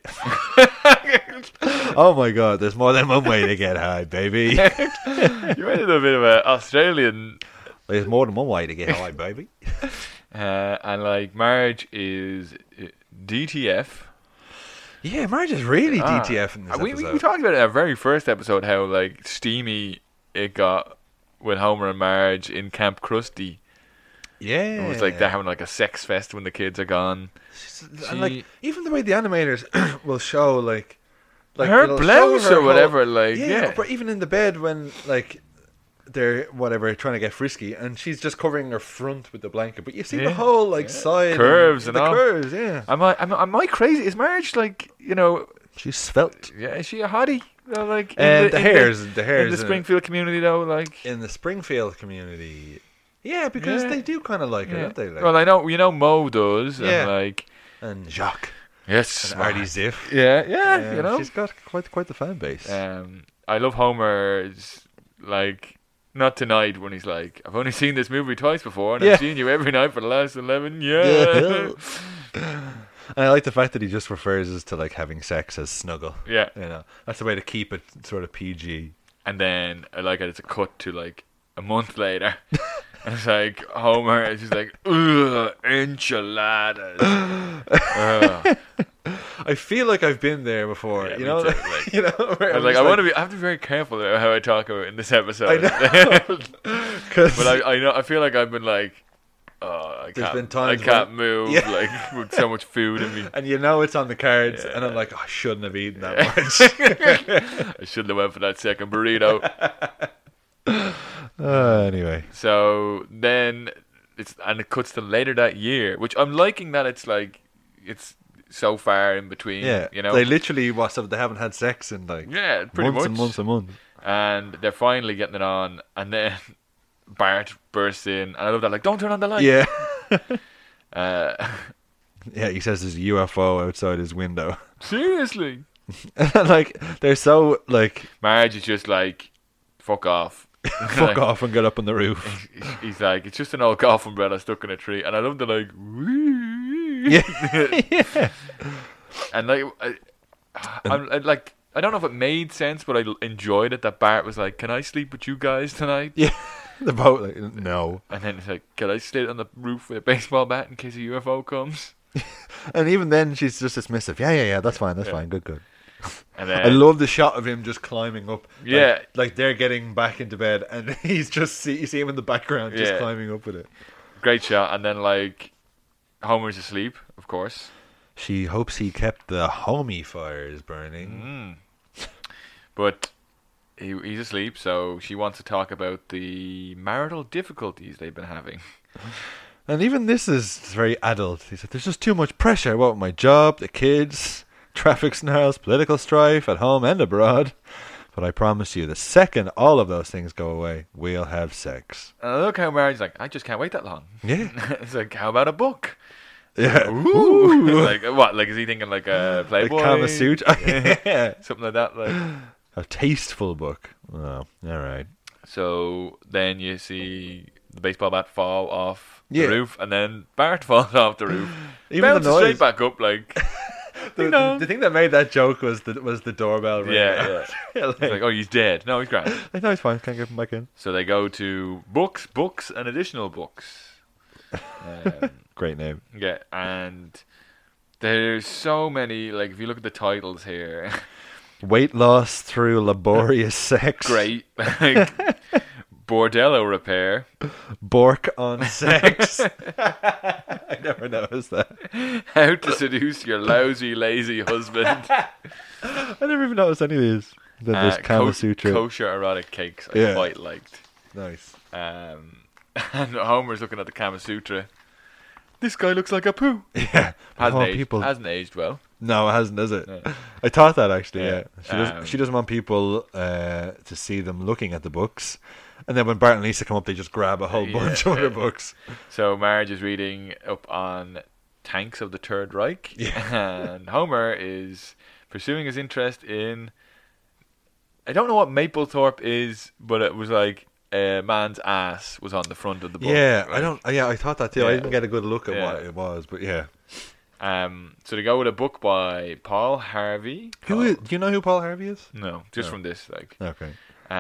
Oh my God, there's more than one way to get high, baby. You made it a bit of an Australian. There's more than one way to get high, baby. And like marriage is DTF. Yeah, marriage is really DTF in this we episode. talked about it in our very first episode how like steamy it got with Homer and Marge in Camp Krusty. Yeah, It was like they're having like a sex fest when the kids are gone. and like even the way the animators will show like her it'll blouse show her or whatever, like yeah. But even in the bed when like they're trying to get frisky, and she's just covering her front with the blanket, but you see the whole like side curves and the all. curves. Yeah, Am I crazy? Is Marge like she's svelte. Yeah, is she a hottie? Like And the hairs in the Springfield community though, like in the Springfield community. Yeah, because they do kind of like it, don't they? Like, well, I know Mo does, and like and Jacques. yes, And Artie Ziff. Yeah, She's got quite the fan base. I love Homer's like not tonight when he's like, I've only seen this movie twice before, and I've seen you every night for the last 11 years. And I like the fact that he just refers us to like having sex as snuggle. Yeah, That's the way to keep it sort of PG. and then I like it. It's a cut to like a month later. And it's like Homer is just like, ugh, enchiladas. I feel like I've been there before. Yeah, you me know, too, like, I was like, I have to be very careful how I talk about it in this episode. I know. But I feel like I've been like, oh, I can't move, like with so much food in me. And it's on the cards, and I'm like, I shouldn't have eaten that much. I shouldn't have went for that second burrito. Anyway, so then it cuts to later that year, which I'm liking that it's like it's so far in between. yeah, they literally they haven't had sex in like pretty months much and months. And they're finally getting it on, and then Bart bursts in, and I love that, like, don't turn on the light. Yeah. Yeah, he says there's a UFO outside his window. Seriously. Like, they're so, like... Marge is just like, fuck off. Fuck off and get up on the roof. He's like, it's just an old golf umbrella stuck in a tree. And I love the, like... Yeah. And, like... I don't know if it made sense, but I enjoyed it that Bart was like, can I sleep with you guys tonight? Yeah. The boat, like, no. And then it's like, can I sit on the roof with a baseball bat in case a UFO comes? And even then, she's just dismissive. Yeah, that's fine, good. And then, I love the shot of him just climbing up. Yeah. Like they're getting back into bed, and he's just, you see him in the background just climbing up with it. Great shot. And then, like, Homer's asleep, of course. She hopes he kept the homie fires burning. But he's asleep, so she wants to talk about the marital difficulties they've been having. And even this is very adult. He said, there's just too much pressure. What with my job, the kids, traffic snarls, political strife at home and abroad. But I promise you, the second all of those things go away, we'll have sex. And look how Marge's like, I just can't wait that long. Yeah. It's like, how about a book? Yeah. Ooh. Like, what? Like, is he thinking like a Playboy? Like Kama Sutra? Yeah. Something like that. Like a tasteful book. Oh, all right. So then you see the baseball bat fall off the roof, and then Bart falls off the roof. Even bounces the noise. straight back up, like... The thing that made that joke was the doorbell ring. Yeah. Like, It's like, oh, he's dead. No, he's grand. no, he's fine. Can't get him back in. So they go to books, and additional books. Great name. Yeah, and there's so many, like, if you look at the titles here... Weight loss through laborious sex. Great. Like, bordello repair. Bork on sex. I never noticed that. How to seduce your lousy, lazy husband. I never even noticed any of these. Then there's Kama Sutra. Kosher erotic cakes I quite liked. Nice. And Homer's looking at the Kama Sutra. this guy looks like a poo. Yeah. Hasn't aged well. No, it hasn't, has it? No. I thought that actually. Yeah. Yeah. She doesn't want people to see them looking at the books, and then when Bart and Lisa come up, they just grab a whole bunch of other books. So Marge is reading up on tanks of the Third Reich, and Homer is pursuing his interest in. I don't know what Maplethorpe is, but it was like a man's ass was on the front of the book. Yeah, like, I thought that too. Yeah. I didn't get a good look at Yeah. what it was, but yeah. So they go with a book by Paul Harvey. Do you know who Paul Harvey is? No, just from this, like. Okay.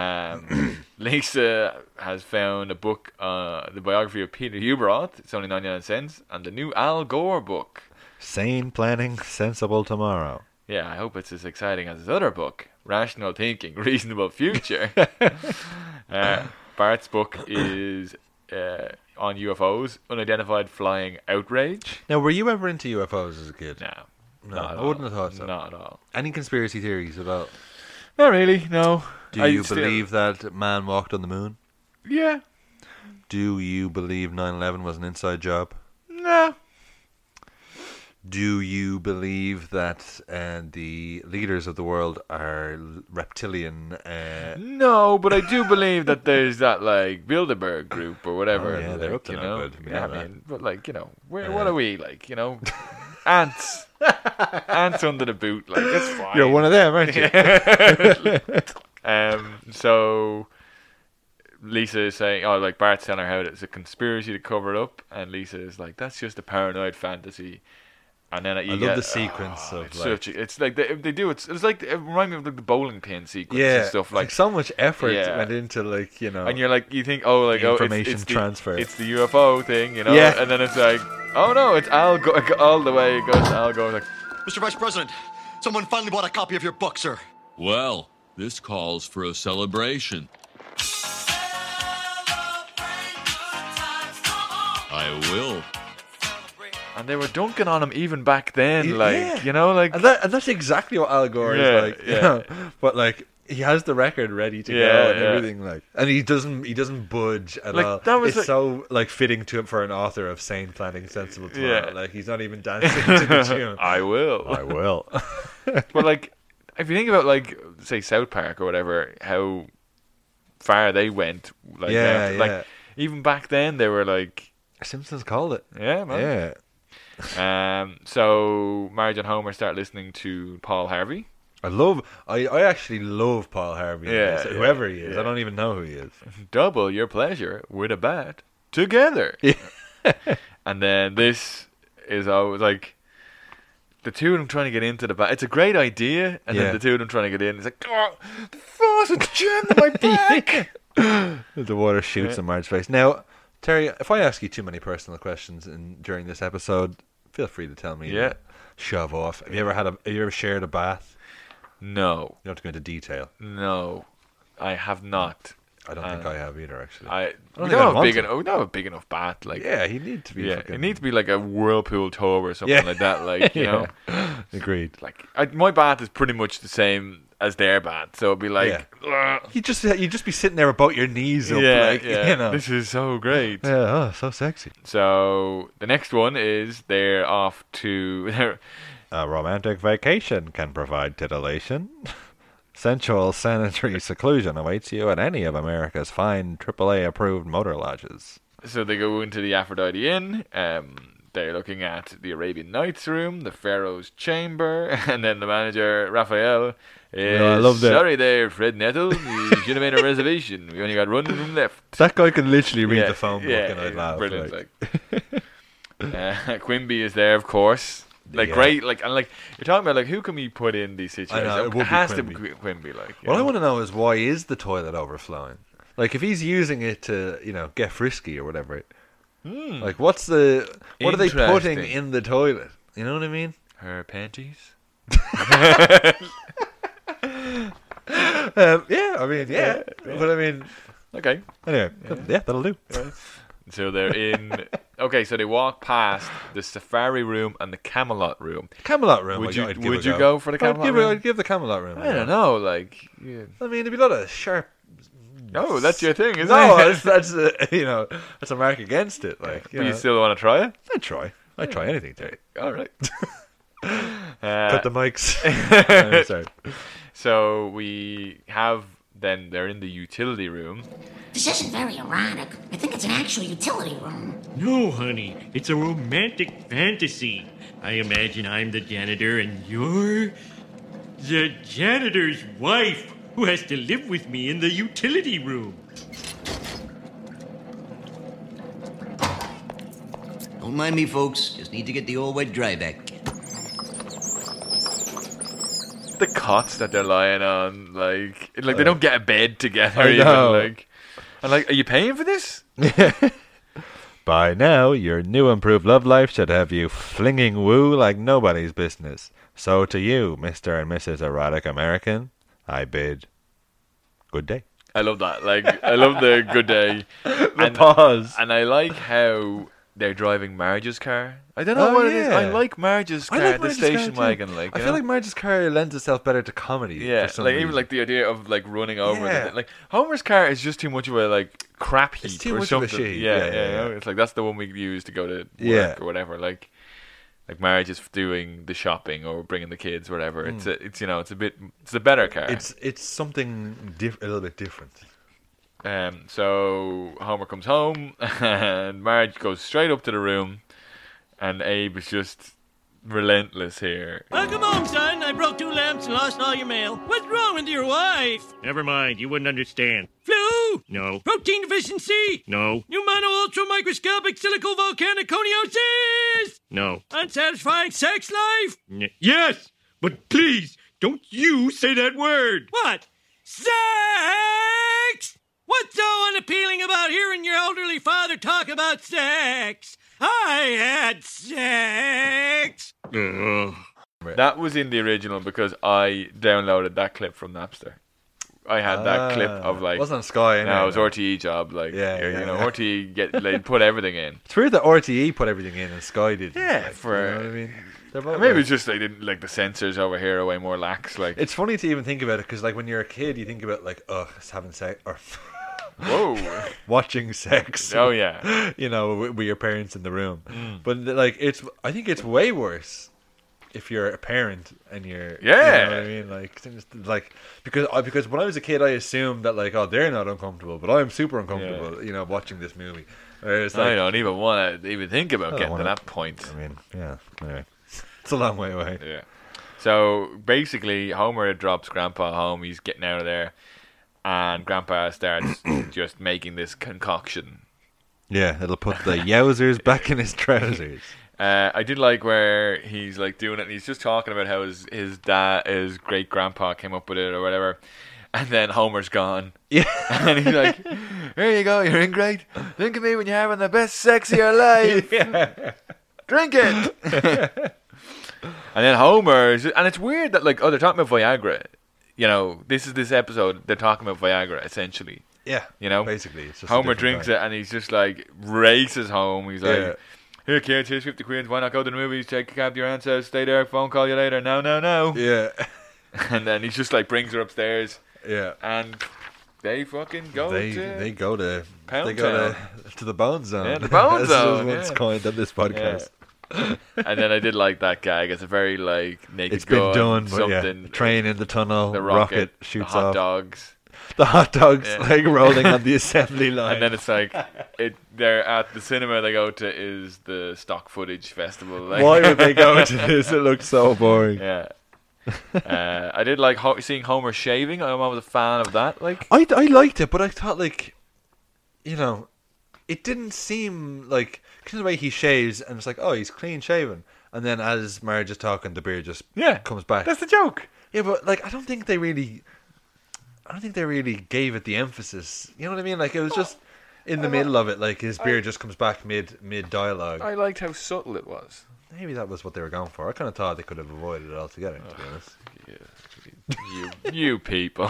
Lisa has found a book, the biography of Peter Huberoth. It's only 99 cents, and the new Al Gore book. Sane Planning, Sensible Tomorrow. Yeah, I hope it's as exciting as his other book, Rational Thinking, Reasonable Future. Bart's book is on UFOs, Unidentified Flying Outrage. Now, were you ever into UFOs as a kid? No, No, not at I wouldn't all. have thought so. Not at all. Any conspiracy theories about? Not really, no. Do you believe that man walked on the moon? Yeah. Do you believe 9/11 was an inside job? No. Do you believe that the leaders of the world are reptilian? No, but I do believe that there's that like Bilderberg group or whatever. Oh, yeah, they're like, up to you no know. good. We Yeah, know I that. mean, but like what are we like? You know, ants, ants under the boot. Like it's fine. You're one of them, aren't you? So Lisa is saying, oh, like Bart's telling her how it's a conspiracy to cover it up, and Lisa is like, that's just a paranoid fantasy. And then you I get, love the sequence of it's like, such a, it's like they do it's like it reminds me of like the bowling pin sequence yeah, and stuff like so much effort Yeah. went into like and you're like you think oh like the oh information it's transfer. it's the UFO thing, you know, Yeah. and then it's like oh no, it's Al all the way it goes to Al Gore like Mr. Vice President, someone finally bought a copy of your book, sir. Well, this calls for a celebration. I will. and they were dunking on him even back then, like yeah. you know, like and that's exactly what Al Gore Yeah, is like. You yeah. know? But like he has the record ready to Yeah, go and yeah. everything, like, and he doesn't budge at Like, all. that was it's like- so like fitting to him for an author of Sane Planning, Sensible Tomorrow. Yeah. Like he's not even dancing to the tune. I will. I will. But like, if you think about like, say South Park or whatever, how far they went, like, Yeah, down to- like yeah. even back then they were like, Simpsons called it. yeah, man. Yeah. So Marge and Homer start listening to Paul Harvey. I actually love Paul Harvey. Yeah, whoever he is. yeah. I don't even know who he is. Double your pleasure with a bat together. Yeah. And then this is always like the two of them trying to get into the bat. It's a great idea, and Yeah. then the two of them trying to get in. It's like, oh, the faucet's jammed in my back. The water shoots in Marge's face. Now, Terry, if I ask you too many personal questions during this episode, feel free to tell me. Yeah. Shove off. Have you ever shared a bath? No, You don't have to go into detail. no, I have not. I don't think I have either, actually. I don't we think don't I'd have want big to. enough. We don't have a big enough bat. Like Yeah, he needs to be. yeah, fucking... it needs to be like a whirlpool tub or something Yeah. like that. Like you know, Agreed. like my bath is pretty much the same as their bath, so it'd be like, "Ugh." You just be sitting there about your knees up, yeah, like, yeah. you know. This is so great. Yeah, oh, so sexy. So the next one is they're off to. A romantic vacation can provide titillation. Sensual sanitary seclusion awaits you at any of America's fine AAA-approved motor lodges. So they go into the Aphrodite Inn. They're looking at the Arabian Nights room, the Pharaoh's chamber, and then the manager Raphael is I love that. sorry there, Fred Nettle. You should have made a reservation. We only got one room left. That guy can literally read Yeah, the phone book, yeah, and I'd laugh. brilliant. like. Quimby is there, of course. Like Yeah. great, like and like you're talking about, like who can we put in these situations? I know, it would be has Quimby. to be Quimby. Like you What I know? want to know is, why is the toilet overflowing? Like, if he's using it to, get frisky or whatever, like, what are they putting Interesting. in the toilet? You know what I mean? Her panties. Yeah, I mean, yeah. But I mean, Okay. anyway, yeah, that'll do. So they're in. Okay, so they walk past the Safari room and the Camelot room. Camelot room. Would I'd you give a go for the Camelot room? I'd give the Camelot room. I don't know. Like, yeah. I mean, there'd be a lot of sharp Oh, that's your thing, isn't No, it? that's that's a mark against it. Like, But you still want to try it? I'd try anything, Terry. All right. Cut the mics. Sorry. So we have then they're in the utility room. This isn't very erotic. I think it's an actual utility room. No, honey. It's a romantic fantasy. I imagine I'm the janitor and you're the janitor's wife who has to live with me in the utility room. Don't mind me, folks. Just need to get the old wet dry back. The cots that they're lying on, like they don't get a bed together. I know. Even, like, are you paying for this? By now, your new improved love life should have you flinging woo like nobody's business. So to you, Mr. and Mrs. Erotic American, I bid good day. I love that. Like, I love the good day. The pause. And I like how they're driving Marge's car. I don't know what it is. I like Marge's car, the station wagon. Like, I feel like Marge's car lends itself better to comedy. Yeah, for some like reason. even like the idea of like running over. Yeah. Like Homer's car is just too much of a like crap heap. It's too or much of a something. sheet. Yeah, Yeah. you know? It's like that's the one we use to go to work Yeah. or whatever. Like Marge is doing the shopping or bringing the kids, or whatever. It's a better car. It's something a little bit different. So Homer comes home and Marge goes straight up to the room, and Abe is just relentless here. Welcome home, son. I broke 2 lamps and lost all your mail. What's wrong with your wife? Never mind. You wouldn't understand. Flu? No. Protein deficiency? No. Pneumono ultra microscopic silicovolcanic coniosis? No. Unsatisfying sex life? Yes, but please don't you say that word. What? Sex? What's so unappealing about hearing your elderly father talk about sex? I had sex. That was in the original because I downloaded that clip from Napster. I had that clip of like. It wasn't on Sky anyway. No, it was RTE job. Like, RTE they put everything in. It's weird that RTE put everything in and Sky didn't. Yeah, like, for. You know what I mean? Maybe it's just they didn't like the censors over here are way more lax. Like, it's funny to even think about it because like when you're a kid, you think about like it's having sex or. Whoa. Watching sex. Oh yeah. You know, with your parents in the room. But like I think it's way worse if you're a parent and you're you know what I mean? Like because when I was a kid I assumed that like they're not uncomfortable, but I'm super uncomfortable, you know, watching this movie. Whereas, like, I don't even want to even think about getting to that point. I mean, yeah. Anyway. It's a long way away. Yeah. So basically Homer drops Grandpa home, he's getting out of there. And Grandpa starts just making this concoction. Yeah, it'll put the yowzers back in his trousers. I did like where he's like doing it and he's just talking about how his great grandpa came up with it or whatever. And then Homer's gone. Yeah. And he's like, here you go, you're in great. Think of me when you're having the best sex of your life. Yeah. Drink it. And then Homer, and it's weird that like, they're talking about Viagra. You know, this episode, they're talking about Viagra, essentially. Yeah. You know? Basically. It's just Homer drinks it and he's just like, races home. He's like, here kids, here's 50 quid. Why not go to the movies, take a cab to your aunt's house, stay there, phone call you later. No. Yeah. And then he's just like, brings her upstairs. Yeah. And they fucking go They go to Pound to the Bone Zone. Yeah, the Bone Zone. That's what's coined on this podcast. And then I did like that gag. It's a very like naked It's been done, but something. yeah. Train in the tunnel, The rocket shoots the hot off. dogs. The hot dogs like rolling on the assembly line. And then it's like they're at the cinema they go to is the stock footage festival. Like, why would they go to this? It looks so boring. Yeah. I did like seeing Homer shaving. I was a fan of that. Like I liked it, but I thought like, you know, it didn't seem like because the way he shaves and it's like, oh, he's clean shaven, and then as Marge is talking, the beard just comes back. That's the joke. Yeah, but like I don't think they really gave it the emphasis. You know what I mean? Like it was just in the middle of it. Like his beard just comes back mid dialogue. I liked how subtle it was. Maybe that was what they were going for. I kind of thought they could have avoided it altogether, to be honest. Yeah, you people.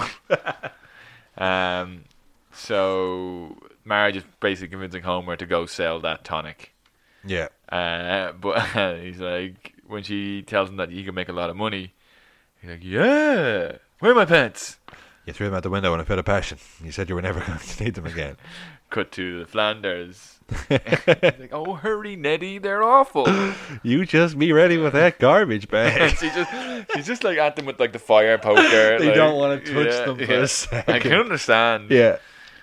So Marge is basically convincing Homer to go sell that tonic. Yeah. But he's like, when she tells him that he can make a lot of money, he's like, yeah, where are my pets? You threw them out the window in a fit of passion. You said you were never going to need them again. Cut to the Flanders. Like, oh, hurry, Neddy, they're awful. You just be ready with that garbage bag. she's just like at them with like the fire poker. They like, don't want to touch them for a second. I can understand. Yeah.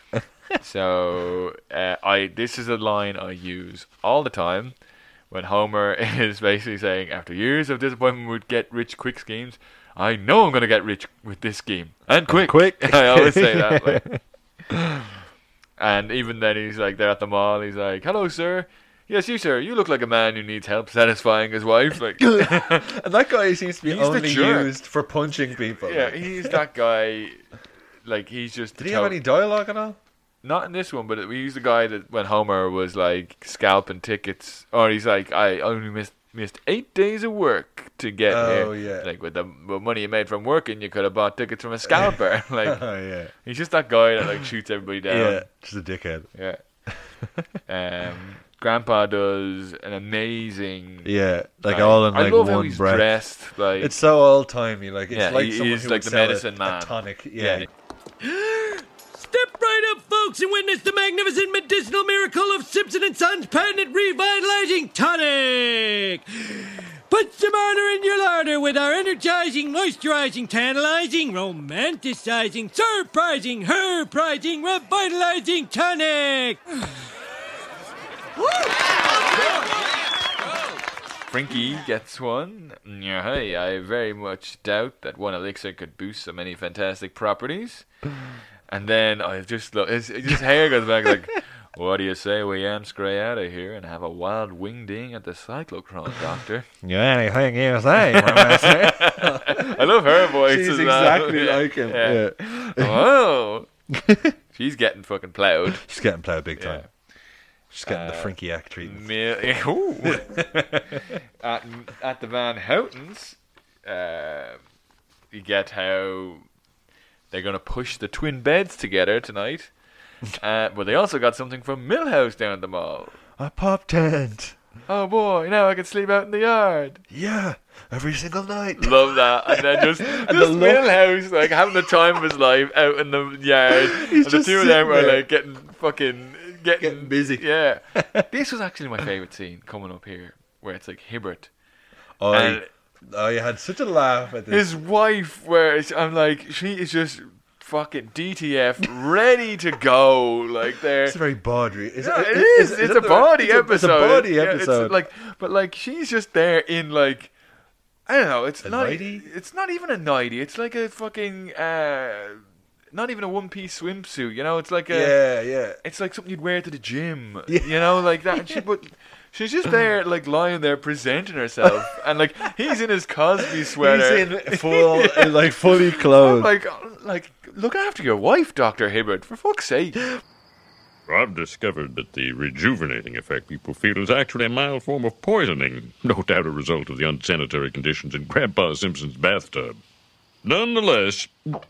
So this is a line I use all the time when Homer is basically saying, after years of disappointment with get rich quick schemes, I know I'm going to get rich with this scheme. And quick. I always say that. Like. And even then he's like, they're at the mall, he's like, hello, sir. Yes, you, sir. You look like a man who needs help satisfying his wife. Like, and that guy seems to be only used for punching people. Yeah, he's that guy. Like, he's just... Did he have any dialogue at all? Not in this one, but we used the guy that when Homer was like scalping tickets, or he's like, I only missed 8 days of work to get here. Oh, yeah. Like, with the money you made from working, you could have bought tickets from a scalper. Like, oh, yeah. He's just that guy that like shoots everybody down. Yeah, just a dickhead. Yeah. Grandpa does an amazing. Yeah, like all in like I love one how he's breath. dressed. Like, it's so old timey. Like, it's like someone he's who like would the sell medicine man. A tonic. Yeah. Step right up, folks, and witness the magnificent medicinal miracle of Simpson & Sons patented revitalizing tonic. Put some honor in your larder with our energizing, moisturizing, tantalizing, romanticizing, surprising, herprising, revitalizing tonic. Frankie gets one. Yeah, hey, I very much doubt that one elixir could boost so many fantastic properties. And then I just look, his hair goes back like, what do you say we scray out of here and have a wild wingding at the cyclotron, Doctor? Yeah, anything you say, Professor. I love her voice. She's as exactly well. like him. Yeah. Oh, she's getting fucking plowed. She's getting plowed big time. She's getting the Frankie-act treatment. At the Van Houtens, you get how they're going to push the twin beds together tonight. But they also got something from Millhouse down at the mall. A pop tent. Oh boy, now I can sleep out in the yard. Yeah, every single night. Love that. And then just Millhouse, like, having the time of his life out in the yard. He's and just the two of them are there. like getting busy. Yeah. This was actually my favourite scene coming up here, where it's like Hibbert. You had such a laugh at this. His wife, where I'm like, she is just fucking DTF, ready to go. Like, there. It's very bawdry. It's a bawdy episode. It's a bawdy Yeah, episode. it's like, but like, she's just there in like, I don't know. It's a not. nightie? It's not even a nightie. It's like a fucking. Not even a one-piece swimsuit. You know, it's like a. Yeah. It's like something you'd wear to the gym. Yeah. You know, like that. And she's just there, like, lying there presenting herself, and like he's in his Cosby sweater. He's in full, like fully clothed. Like, look after your wife, Dr. Hibbert, for fuck's sake. I've discovered that the rejuvenating effect people feel is actually a mild form of poisoning, no doubt a result of the unsanitary conditions in Grandpa Simpson's bathtub. Nonetheless...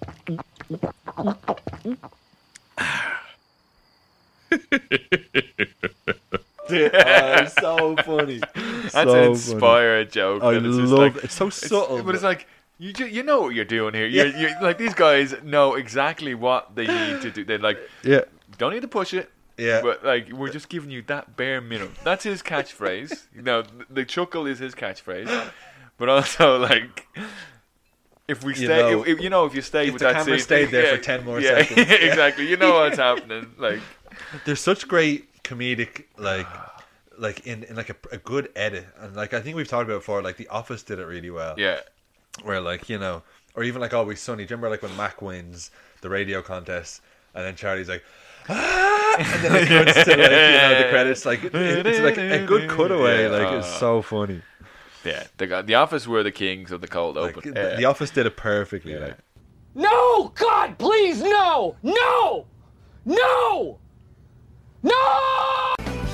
So funny. That's an inspired joke. I love it. It's so subtle. But it's like, you know what you're doing here. You're like, these guys know exactly what they need to do. They're like, don't need to push it. Yeah. But like, we're just giving you that bare minimum. That's his catchphrase. The chuckle is his catchphrase. But also, like, if we stay, if you stay with that scene, the camera stayed there for 10 more seconds. Exactly. You know what's happening. Like, there's such great comedic, like in like a good edit, and like I think we've talked about before. Like The Office did it really well. Yeah. Where like or even like Always Sunny. Do you remember like when Mac wins the radio contest, and then Charlie's like, and then it cuts to like the credits. Like it's like a good cutaway. Like it's so funny. Yeah, the Office were the kings of the cold open. The Office did it perfectly. Yeah. Like, no, God, please, no, no, no, no.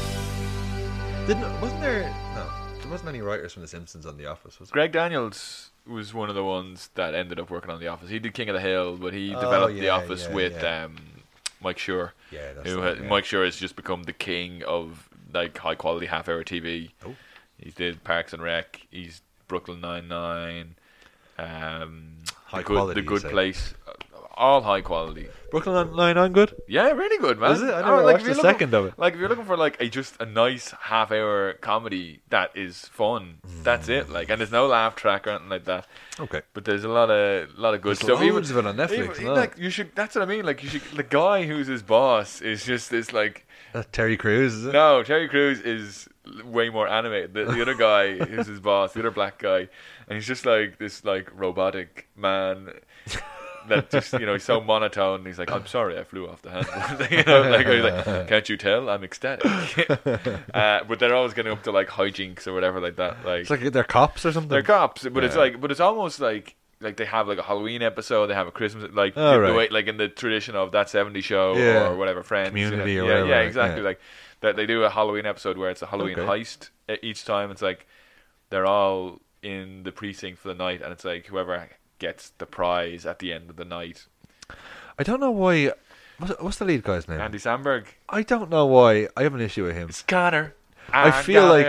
There wasn't any writers from The Simpsons on The Office, was there? Greg Daniels was one of the ones that ended up working on The Office. He did King of the Hill, but he developed The Office with Mike Schur. Yeah, that's Mike Schur has just become the king of like high quality half hour TV. Oh. He did Parks and Rec. He's Brooklyn Nine-Nine. High quality. The Good Place. all high quality. Brooklyn Nine-Nine good? Yeah, really good, man. Is it? I never watched the second of it. Like, if you're looking for like just a nice half-hour comedy that is fun, that's it. Like, and there's no laugh track or anything like that. Okay. But there's a lot of good there's stuff. Loads of it on Netflix. Even, like, you should. That's what I mean. Like, you should. The guy who's his boss is just this like. That's Terry Crews, is it? No, Terry Crews is way more animated. The other guy who's his boss, the other black guy, and he's just like this like robotic man. That just, he's so monotone. He's like, I'm sorry, I flew off the handle. He's like, can't you tell? I'm ecstatic. But they're always getting up to like hijinks or whatever like that. Like, it's like they're cops or something. They're cops, but it's almost like they have like a Halloween episode, they have a Christmas, like the way, like in the tradition of That 70s Show or whatever, Friends, Community or whatever. Yeah, exactly. Like that, they do a Halloween episode where it's a Halloween heist each time. It's like they're all in the precinct for the night, and it's like whoever gets the prize at the end of the night. I don't know why. What's the lead guy's name? Andy Samberg. I don't know why. I have an issue with him. It's Connor. I feel like I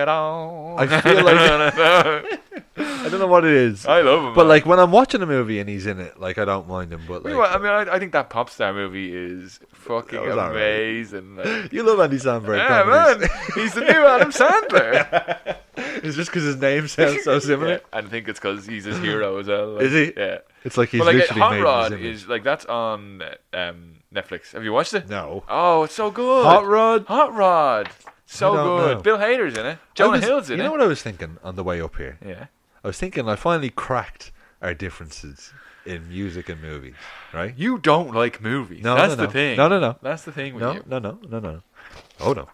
don't know what it is. I love him, but man. like when I'm watching a movie and he's in it, like I don't mind him. But like, I think that Popstar movie is fucking amazing. Right. Like, you love Andy Samberg, yeah, man. He's the new Adam Sandler. It's just because his name sounds so similar. Yeah, and I think it's because he's his hero as well. Like, is he? Yeah. It's like he's but like, literally Hot made Rod his image. is like that's on Netflix. Have you watched it? No. Oh, it's so good. Hot Rod. So good. Know. Bill Hader's in it. Jonah Hill's in it. You know what I was thinking on the way up here? Yeah. I was thinking I finally cracked our differences in music and movies, right? You don't like movies. No, that's no. the thing. No. That's the thing with you. No. Oh, no.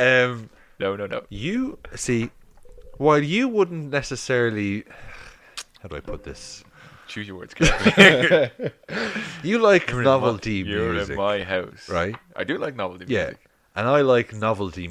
No. You, see, while you wouldn't necessarily... How do I put this? Choose your words carefully. You like novelty music. You're in my house. Right? I do like novelty yeah. music. And I like novelty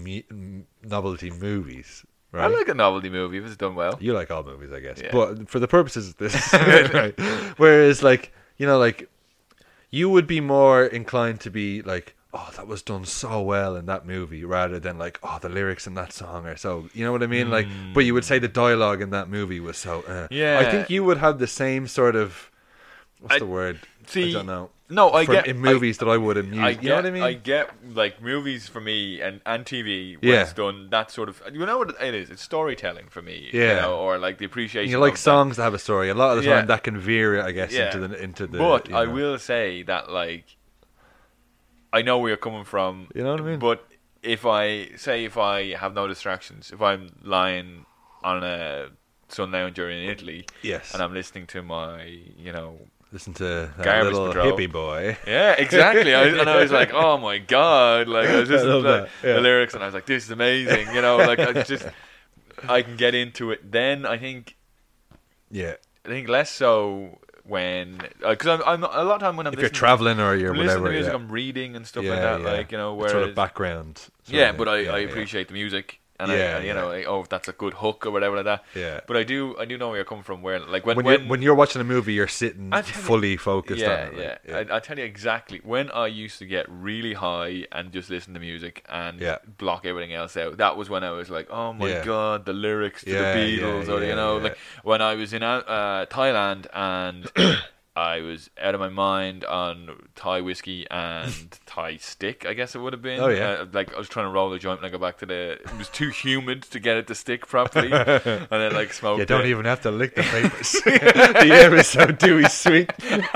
movies. Right? I like a novelty movie if it's done well. You like all movies, I guess. Yeah. But for the purposes of this, right? Whereas, like, like, you would be more inclined to be like, oh, that was done so well in that movie, rather than like, oh, the lyrics in that song are so, you know what I mean? Like, but you would say the dialogue in that movie was so. Yeah. I think you would have the same sort of. What's the word? See, I don't know. No, I get in movies that I would in music. You know what I mean? I get like movies for me and TV when it's done that sort of. You know what it is? It's storytelling for me. Yeah. Or like the appreciation. You like songs that have a story. A lot of the time that can veer, I guess, into the. But I will say that like, I know where you're coming from. You know what I mean? But if I have no distractions, if I'm lying on a sun lounger in Italy, yes, and I'm listening to my, listen to that Garbage little Patrol. hippie boy. Yeah, exactly. And I was like, oh my god! Like I was just like, the lyrics, and I was like, this is amazing. Like I can get into it. Then I think less so when because I'm a lot of time when I'm if you're traveling or you're listening whatever to music, I'm reading and stuff like that. Like whereas sort of background. But I appreciate the music. And that's a good hook or whatever like that. Yeah. But I do know where you're coming from. Where like when you're watching a movie, you're sitting fully focused on it. Yeah. I tell you exactly when I used to get really high and just listen to music and block everything else out. That was when I was like, oh my god, the lyrics to the Beatles, or like when I was in Thailand and. I was out of my mind on Thai whiskey and Thai stick, I guess it would have been. Oh, yeah. Like, I was trying to roll a joint and I go back to it was too humid to get it to stick properly. And then, like, smoked You don't even have to lick the papers. The air is so dewy sweet.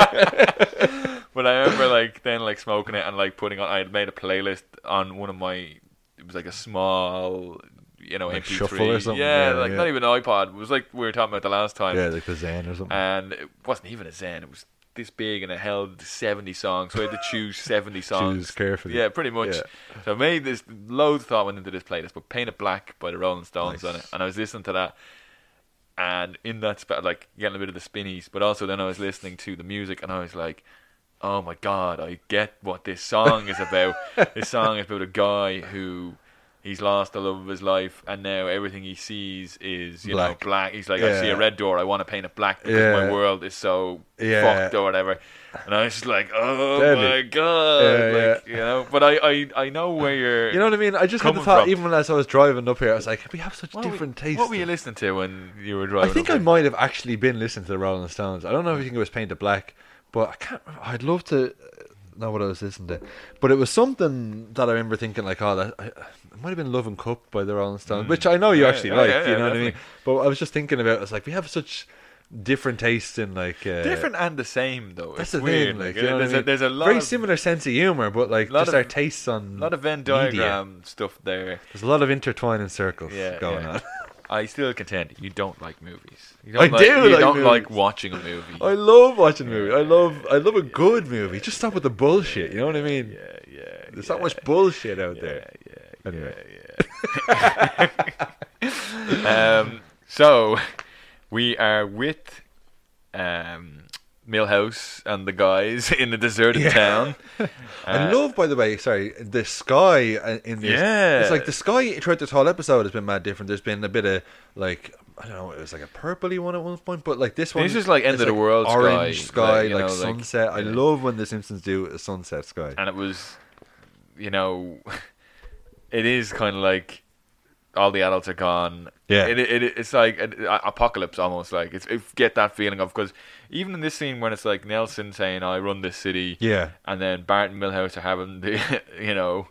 But I remember, like, then, like, smoking it and, like, putting on... I had made a playlist on one of my... It was, like, a small... like MP3. shuffle or something. Not even an iPod. It was like we were talking about the last time. Yeah, like the Zen or something. And it wasn't even a Zen. It was this big and it held 70 songs. So I had to choose 70 songs. Choose carefully. Yeah, pretty much. Yeah. So I made this, loads of thought went into this playlist, but Paint It Black by the Rolling Stones on it. And I was listening to that. And in that, like, getting a bit of the spinnies, but also then I was listening to the music and I was like, oh my God, I get what this song is about. This song is about a guy who... He's lost the love of his life, and now everything he sees is, black. He's like, I see a red door, I want to paint it black because my world is so fucked or whatever. And I was just like, oh my God. But I know where you're. You know what I mean? I just had the thought, even as I was driving up here, I was like, we have such different tastes. What were you listening to when you were driving? I think I might have actually been listening to the Rolling Stones. I don't know if you think it was Paint It Black, but I can't. I'd love to know what I was listening to, but it was something that I remember thinking like, oh, it might have been Love and Cup by the Rolling Stones, which I know you actually like. You know what I mean? But I was just thinking about it's like we have such different tastes in like different and the same though. That's it's the weird. thing. Like, there's a lot very of, similar sense of humor, but like just our tastes on a lot of Venn diagram stuff there. There's a lot of intertwining circles going on. I still contend you don't like movies. You I don't do. You like don't movies. like watching a movie. I love watching movies. I love a good movie. Just stop with the bullshit. You know what I mean? Yeah. There's so much bullshit out there. Anyway. So we are with Milhouse and the guys in the deserted town. I love, by the way, the sky in this. Yeah. It's like the sky throughout this whole episode has been mad different. There's been a bit of like, I don't know, it was like a purpley one at one point, but like this one, this is like end of the world orange sky, like, like sunset. I love when the Simpsons do a sunset sky. And it was, it is kind of like all the adults are gone. Yeah, it's like an apocalypse almost. Like it get that feeling of, because even in this scene when it's like Nelson saying, "I run this city," and then Bart and Milhouse are having the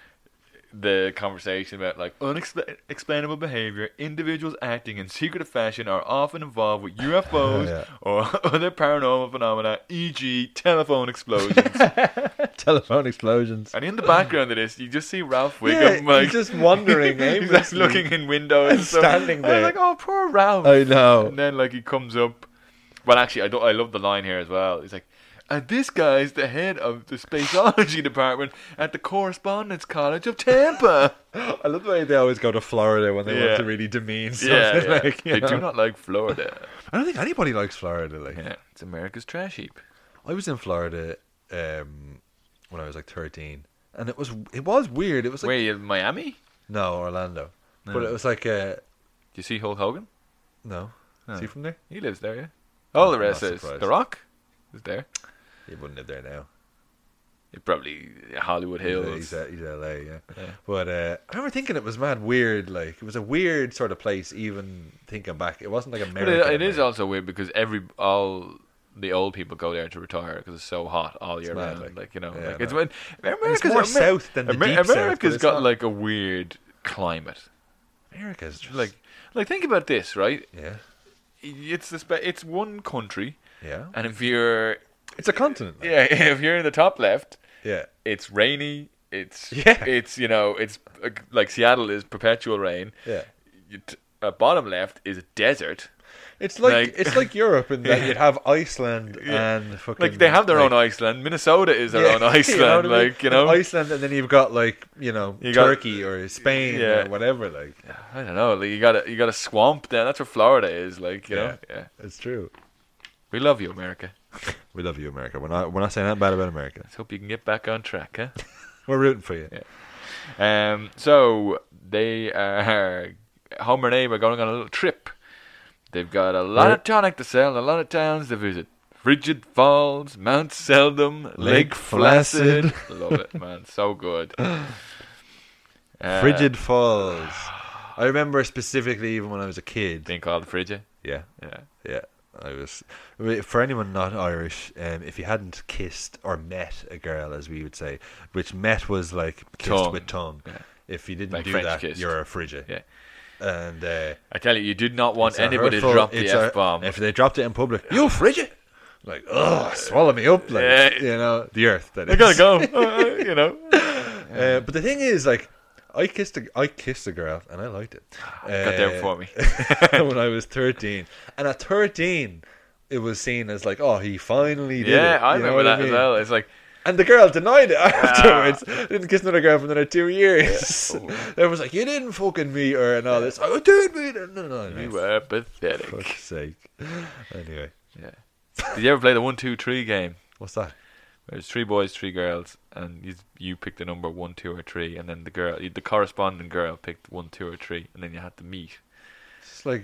the conversation about like unexplainable behavior. Individuals acting in secretive fashion are often involved with UFOs or other paranormal phenomena, e.g., telephone explosions. Telephone explosions. And in the background of this, you just see Ralph Wiggum, like he's just wandering, he's like looking in windows and standing there. I was like, oh, poor Ralph. I know. And then like he comes up. Well, actually, I love the line here as well. He's like, and this guy's the head of the spaceology department at the Correspondence College of Tampa. I love the way they always go to Florida when they want to really demean something. Yeah. Like, they do not like Florida. I don't think anybody likes Florida. Like, it's America's trash heap. I was in Florida when I was like 13, and it was weird. It was like, where you in Miami? No, Orlando. No. But it was like, do you see Hulk Hogan? No. Is he from there? He lives there, yeah. All the rest is The Rock is there. He wouldn't live there now. He probably Hollywood Hills. He's LA, yeah. But I remember thinking it was mad weird. Like it was a weird sort of place. Even thinking back, it wasn't like America. But it is also weird because all the old people go there to retire because it's so hot all year round. It's more south than the deep south. America's got like a weird climate. America's just like think about this, right? Yeah. It's one country. Yeah. And if you're... It's a continent. Like. Yeah, if you're in the top left, it's rainy. It's it's like Seattle is perpetual rain. Yeah. Bottom left is a desert. It's like Europe in that you'd have Iceland and fucking... Like they have their own Iceland. Minnesota is their own Iceland. Iceland, and then you've got like Turkey or Spain or whatever. Like I don't know. Like you got a swamp there. That's where Florida is. Like you know. Yeah, it's true. We love you, America. We love you, America. We're not saying that bad about America. Let's hope you can get back on track, huh? We're rooting for you. Yeah. So they are Homer and Abe are going on a little trip. They've got a lot of tonic to sell, and a lot of towns to visit. Frigid Falls, Mount Seldom, Lake Placid. Love it, man. So good. Frigid Falls. I remember specifically even when I was a kid. Being called Frigid? Yeah. I was. For anyone not Irish, if you hadn't kissed or met a girl, as we would say, which met was like kissed with tongue. Yeah. If you didn't like do French that, kissed. you're a Frigid. Yeah. And I tell you did not want anybody to drop the F-bomb. If they dropped it in public, you Frigid! Like, swallow me up, like, the earth. That I gotta go, But the thing is, like, I kissed a girl, and I liked it. Got there before me. When I was 13. And at 13, it was seen as like, oh, he finally did it. Yeah, I remember that as well. It's like... And the girl denied it afterwards. Didn't kiss another girl for another 2 years. They was like, you didn't fucking meet her and all this. I did meet her. No. You were pathetic. For fuck's sake. Anyway. Yeah. Did you ever play the 1, 2, 3 game? What's that? There's 3 boys, 3 girls, and you picked the number 1, 2, or 3, and then the corresponding girl picked 1, 2, or 3, and then you had to meet. It's like...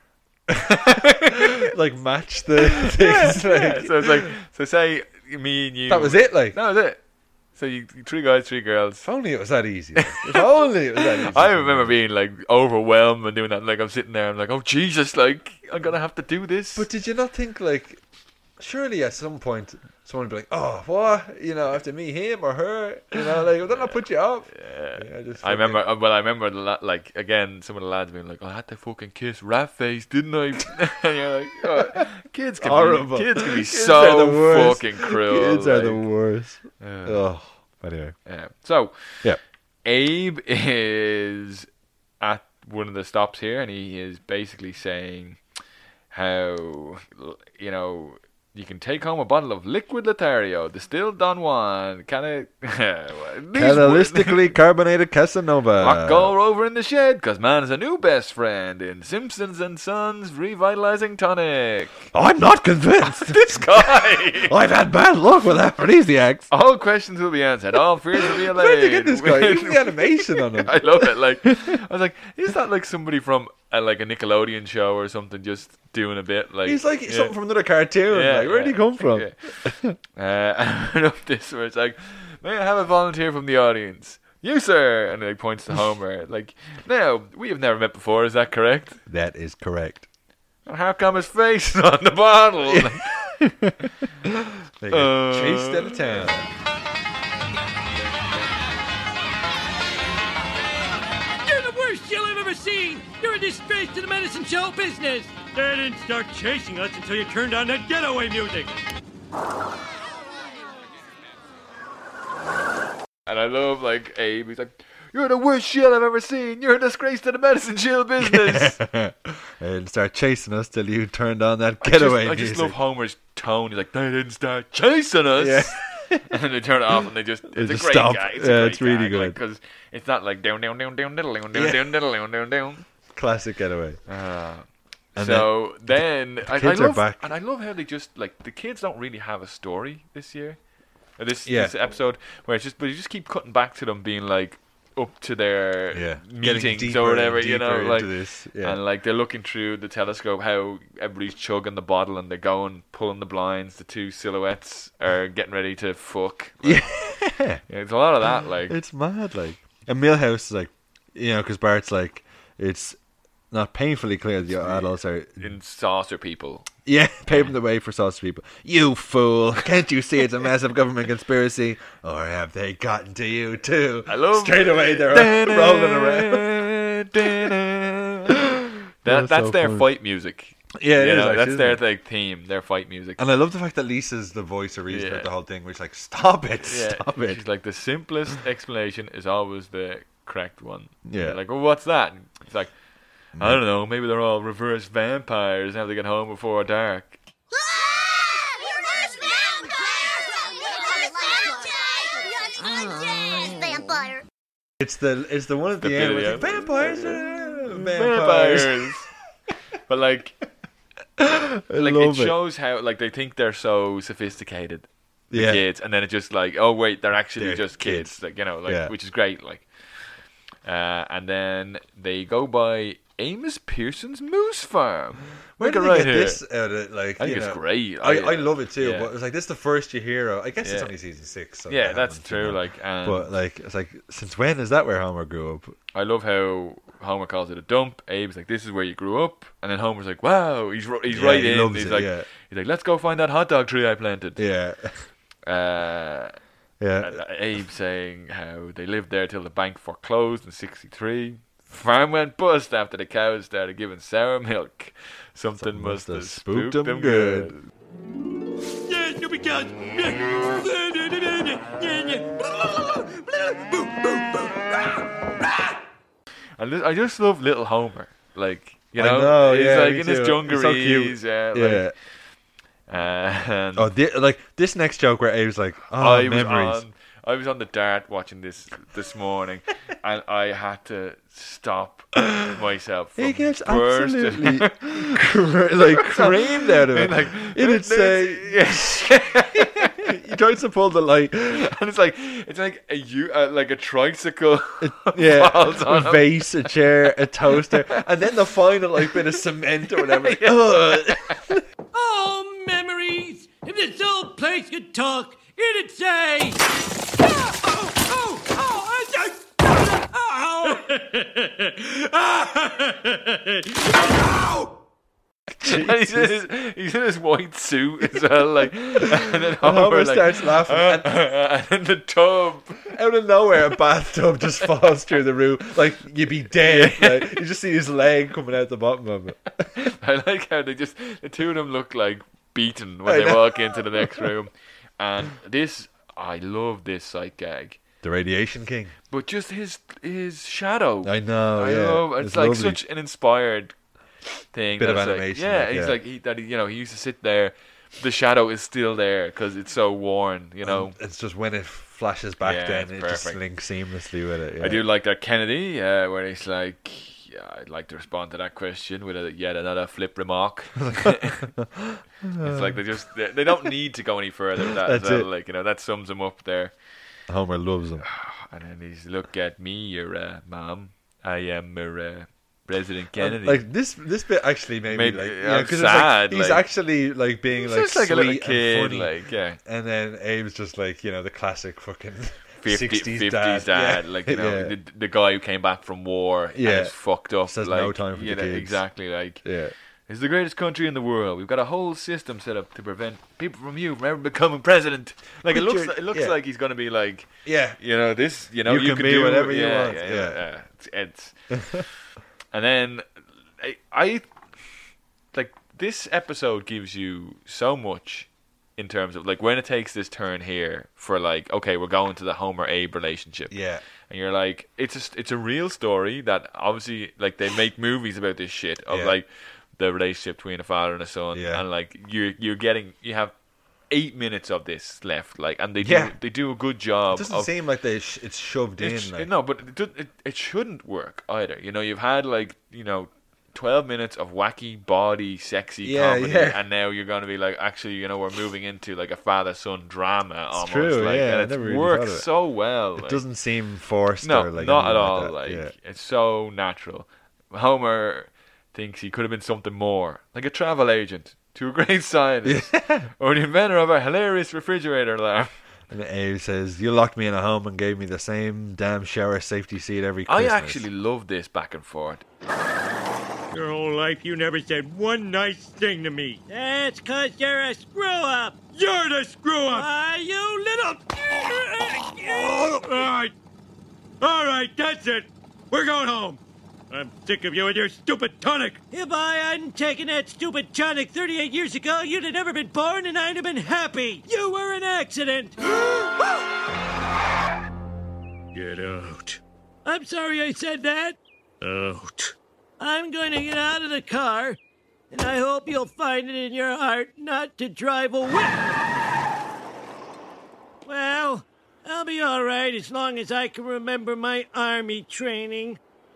like match the things. So it's like, so say me and you. That was it, like. That was it. So you 3 guys, 3 girls. If only it was that easy. If only it was that easy. I remember being like overwhelmed and doing that. Like I'm sitting there, I'm like, oh Jesus, like I'm gonna have to do this. But did you not think like, surely at some point someone would be like, oh, what? You know, after me, him or her? You know, like, would that not put you off? Yeah. I remember like, again, some of the lads being like, I had to fucking kiss Rat Face, didn't I? And you're like, oh, kids can be so fucking cruel. Kids are the worst. Anyway. So, Abe is at one of the stops here, and he is basically saying how, you know, you can take home a bottle of liquid Lothario, distilled Don Juan, catalytically carbonated Casanova. Rock all over in the shed, because man is a new best friend in Simpsons and Sons Revitalizing Tonic. I'm not convinced. This guy. I've had bad luck with aphrodisiacs. All questions will be answered. All fears will be allayed. Where'd you get this guy? Even the animation on him. I love it. Like, I was like, is that like somebody from like a Nickelodeon show or something, just doing a bit like he's like something from another cartoon. Like, where'd he come from? I love this where it's like, may I have a volunteer from the audience? You, sir. And he points to Homer. Like, now we have never met before. Is that correct? That is correct. And how come his face is on the bottle? They get chased out of town. Shill I've ever seen. You're a disgrace to the medicine show business. They didn't start chasing us until you turned on that getaway music. And I love, like, Abe. He's like, you're the worst shill I've ever seen. You're a disgrace to the medicine shill business. They'll start chasing us till you turned on that getaway music. I just love Homer's tone. He's like, they didn't start chasing us. Yeah. And then they turn it off and they just it's a great stop. gag. It's really good because it's not like down down down down down down down down down down. Classic getaway. And so then the kids are back, and I love how they just like the kids don't really have a story this year, this episode where it's just you just keep cutting back to them being like up to their meetings or whatever, you know, like and like they're looking through the telescope how everybody's chugging the bottle and they're going pulling the blinds. The two silhouettes are getting ready to fuck. Like, it's a lot of that. Like it's mad. Like and Milhouse is like, you know, because Bart's like, it's not painfully clear that the adults are in saucer people. Yeah, paving the way for saucer people. You fool! Can't you see it's a massive government conspiracy? Or have they gotten to you too? I love straight away they're rolling around. That's so their funny. Fight music. Yeah, that's their like theme, their fight music. And I love the fact that Lisa's the voice of reason at the whole thing, which is like, stop it. She's like, the simplest explanation is always the correct one. Yeah. They're like, well, what's that? And it's like, I don't know, maybe they're all reverse vampires and have to get home before dark. Vampire. It's the one at the end where it's like, vampires. But like it shows how like they think they're so sophisticated, the kids, and then it's just like, oh wait, they're actually just kids. Like, you know, like which is great. Like, and then they go by Amos Pearson's Moose Farm. Where did they get this out of? Like, I think it's great. I love it too, but it's like this is the first you hear of. I guess it's only season 6. So that's true. Like, but like it's like, since when is that where Homer grew up? I love how Homer calls it a dump. Abe's like, this is where you grew up, and then Homer's like, wow, he's right in. He's like, let's go find that hot dog tree I planted. Abe saying how they lived there till the bank foreclosed in '63. Farm went bust after the cows started giving sour milk. Something must have spooked them good. Yeah, stupid cows. And I just love little Homer. Like, you know, he's like in his dungarees. So like this next joke where Abe's like, memories. I was on the Dart watching this morning, and I had to stop myself from he gets bursting. absolutely creamed out of it. Like, it'd say, he tries to pull the light, and it's like a tricycle. Falls on a vase, a chair, a toaster, and then the final like bit of cement or whatever. Oh, memories! If this old place could talk, it'd say. And he's in his white suit as well, like, and then Homer like, starts laughing, and then the tub out of nowhere, a bathtub just falls through the roof. Like, you'd be dead. Like, you just see his leg coming out the bottom of it. I like how the two of them look like beaten when they walk into the next room. And I love this sight gag. The Radiation King. But just his shadow. I know. I love it's like lovely. Such an inspired thing. Bit of animation. He's like he used to sit there. The shadow is still there because it's so worn. It's just when it flashes back, then it perfect. just links seamlessly with it. Yeah. I do like that Kennedy where he's like, I'd like to respond to that question with yet another flip remark. It's like they don't need to go any further with that. As well. Like, that sums him up there. Homer loves him. And then he's, look at me, your mom. I am your President Kennedy. Like this bit actually made me like, because sad. He's actually like being he's like just like sweet a little kid, and funny. like And then Abe's just like the classic fucking 50s dad. Like the guy who came back from war and is fucked up. Says like, no time for the kids. Exactly. Like it's the greatest country in the world. We've got a whole system set up to prevent people from ever becoming president. Like it looks like he's gonna be like this. You can be do whatever you want. Yeah. It's and then I like this episode gives you so much in terms of like when it takes this turn here for like, okay, we're going to the Homer Abe relationship. Yeah. And you're like, it's a real story that obviously like they make movies about this shit of like the relationship between a father and a son, and like you have 8 minutes of this left, like, and they do a good job. It doesn't seem like it's shoved in. Like. No, but it shouldn't work either. You've had like 12 minutes of wacky, bawdy, sexy comedy, and now you're going to be like, actually, we're moving into like a father-son drama almost. True, like, and it works so well. It doesn't seem forced. No, or like not at all. Like it's so natural. Homer thinks he could have been something more, like a travel agent to a great scientist, or the inventor of a hilarious refrigerator alarm. And Abe says, "You locked me in a home and gave me the same damn shower safety seat every Christmas." I actually love this back and forth. Your whole life you never said one nice thing to me. That's 'cause you're a screw-up. You're the screw-up. You little... All right, that's it. We're going home. I'm sick of you and your stupid tonic. If I hadn't taken that stupid tonic 38 years ago, you'd have never been born and I'd have been happy. You were an accident. Get out. I'm sorry I said that. Out. I'm going to get out of the car, and I hope you'll find it in your heart not to drive a whip. Well, I'll be all right as long as I can remember my army training.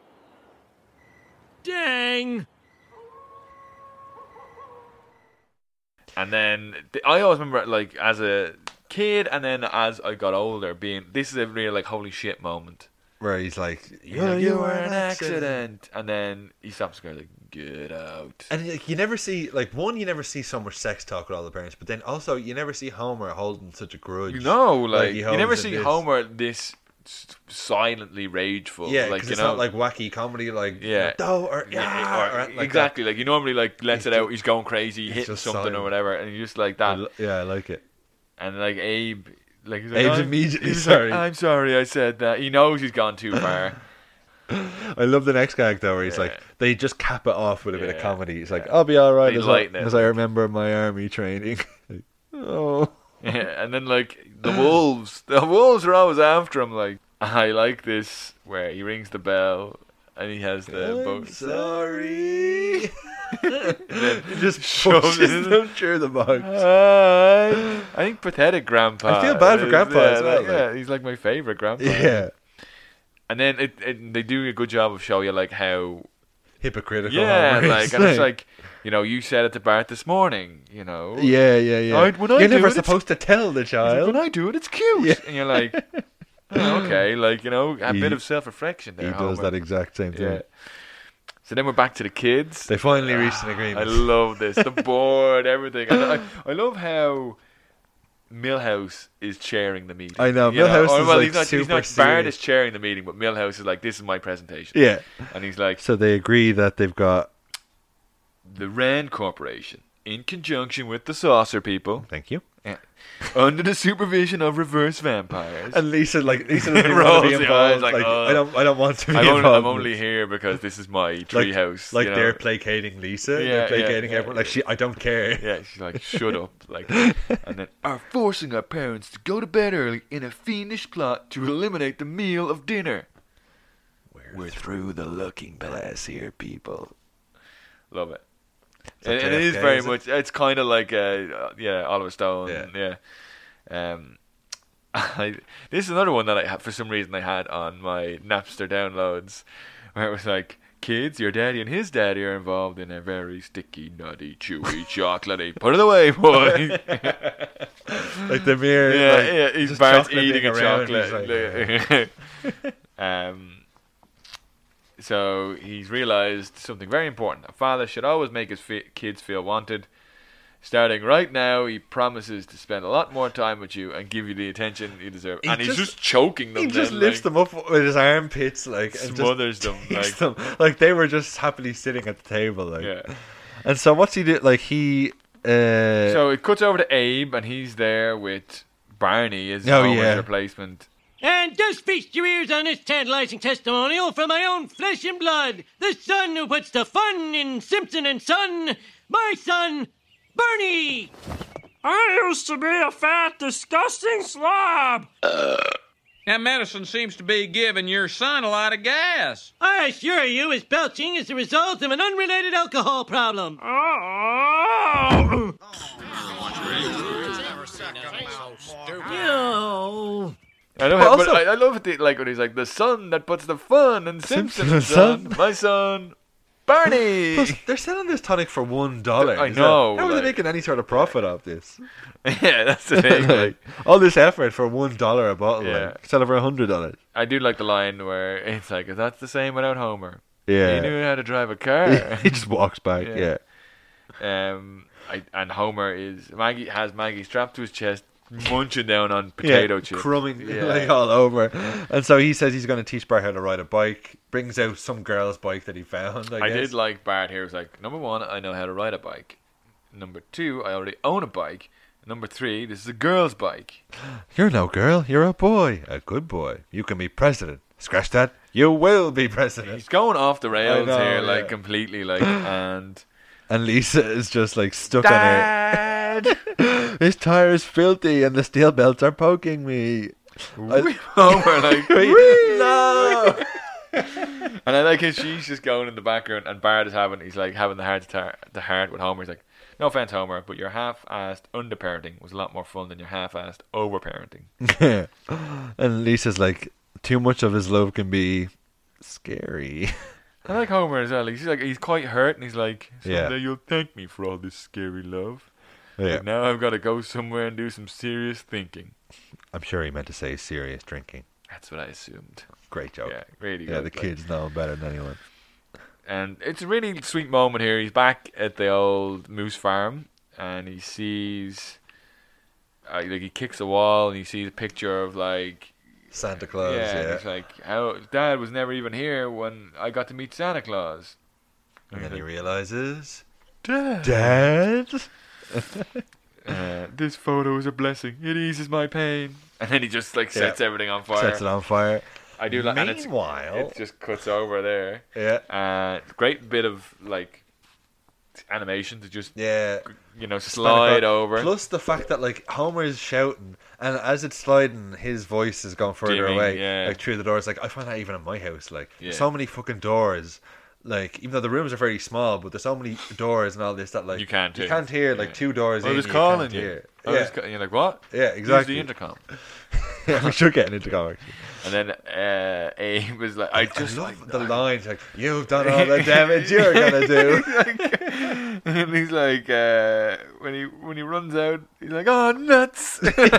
Dang. And then I always remember, like, as a kid, and then as I got older, this is a real like holy shit moment. Where he's like, you were an accident. And then he stops going like, get out. And like, you never see so much sex talk with all the parents, but then also you never see Homer holding such a grudge. You never see Homer this silently rageful. Yeah, like, it's not like wacky comedy, like exactly. Like, he normally like lets it out. He's going crazy, hitting something silent. or whatever, and you're just like that. I like it. And like Abe. Like, Abe's immediately sorry. Like, I'm sorry I said that. He knows he's gone too far. I love the next gag though, where he's like, they just cap it off with a bit of comedy. He's like, I'll be alright as long as I remember my army training. Like, oh. Yeah, and then like the wolves are always after him. Like, I like this where he rings the bell and he has the boat. Sorry. And then he just shoves them through the box. I think pathetic grandpa. I feel bad for grandpa as well. Yeah, he's like my favourite grandpa. Yeah. And then they do a good job of showing you like how hypocritical. Yeah, like, and it's like, you said it to Bart this morning. Yeah. You're never supposed to tell the child. When I do it, it's cute. Yeah. And you're like, okay, like, a bit of self-reflection there. He does that exact same thing. Yeah. So then we're back to the kids. They finally reached an agreement. I love this. The board, everything. And I love how Milhouse is chairing the meeting. I know. Milhouse is like he's not Bart is chairing the meeting, but Milhouse is like, this is my presentation. Yeah. And he's like... So they agree that they've got the Rand Corporation, in conjunction with the Saucer People, Thank you. under the supervision of reverse vampires. And Lisa doesn't even want to Rolls be the involved. eyes like, Like, oh. I don't want to be I'm involved. only here because this is my like, treehouse. like you know? they're placating Lisa. Yeah, they're placating yeah, everyone. yeah. Like I don't care. Yeah, she's like, shut up. Like, and then are forcing our parents to go to bed early in a fiendish plot to eliminate the meal of dinner. We're through the looking glass here, people. Love it. And it is very much. It's kind of like, Oliver Stone. Yeah. This is another one that I had, for some reason I had on my Napster downloads, where it was like, kids, your daddy and his daddy are involved in a very sticky, nutty, chewy, chocolatey. Put it away, boy. Like the mirror. Yeah, like, he's Bart's eating a around, chocolate. So he's realised something very important. A father should always make his kids feel wanted. Starting right now, he promises to spend a lot more time with you and give you the attention you deserve. And he's just choking them. He just lifts them up with his armpits, like, and smothers just them, takes them. Like they were just happily sitting at the table, like. Yeah. And so what's he do? Like he. So it cuts over to Abe, and he's there with Barney as Homer's replacement. And just feast your ears on this tantalizing testimonial from my own flesh and blood. The son who puts the fun in Simpson and Son. My son, Bernie. I used to be a fat, disgusting slob. That medicine seems to be giving your son a lot of gas. I assure you his belching is the result of an unrelated alcohol problem. Oh! No. I love it, but I love it, like when he's like, the son that puts the fun in Simpson and Son. My son, Barney. Plus, they're selling this tonic for $1. I know. How are they making any sort of profit off this? Yeah, that's the thing. Like, all this effort for $1 a bottle. Yeah. Like, sell it for $100. I do like the line where it's like, that's the same without Homer. Yeah. He knew how to drive a car. He just walks back. Yeah. And Homer has Maggie strapped to his chest, munching down on potato chips, crumbing like all over. And so he says he's going to teach Bart how to ride a bike. Brings out some girl's bike that he found. I guess. did like Bart here. It was like, number 1, I know how to ride a bike. Number 2, I already own a bike. Number 3, this is a girl's bike. You're no girl. You're a boy. A good boy. You can be president. Scratch that. You will be president. He's going off the rails here, like completely, like And Lisa is just like stuck on her. His tire is filthy and the steel belts are poking me. Homer like, no. And I like how she's just going in the background, and Bart is having the heart with Homer. He's like, no offense, Homer, but your half-assed underparenting was a lot more fun than your half-assed overparenting. And Lisa's like, too much of his love can be scary. I like Homer as well. He's quite hurt, and he's like, someday Yeah. you'll thank me for all this scary love. Yeah. But now I've got to go somewhere and do some serious thinking. I'm sure he meant to say serious drinking. That's what I assumed. Great joke. Yeah, really Yeah, good. the kids know him better than anyone. And it's a really sweet moment here. He's back at the old moose farm, and he sees, he kicks a wall, and he sees a picture of like Santa Claus. Yeah, and Yeah. it's like, how Dad was never even here when I got to meet Santa Claus. And then he realizes, Dad. This photo is a blessing. It eases my pain. And then he just sets everything on fire. Sets it on fire. I do like. Meanwhile, it just cuts over there. Yeah. Great bit of animation to just slide slide over. Plus the fact that Homer is shouting, and as it's sliding, his voice is going further Dimming, away, yeah. through the doors. I find that even in my house, Yeah. so many fucking doors. Even though the rooms are very small, but there's so many doors and all this that you can't hear. You can't hear 2 doors. I was in, calling you. you. Yeah. You're like, what? Yeah, exactly. Use the intercom. Yeah, we should get an intercom. Actually. And then Abe was like, I love the lines like, "You've done all the damage you're gonna do." And he's like, when he runs out, he's like, "Oh, nuts!"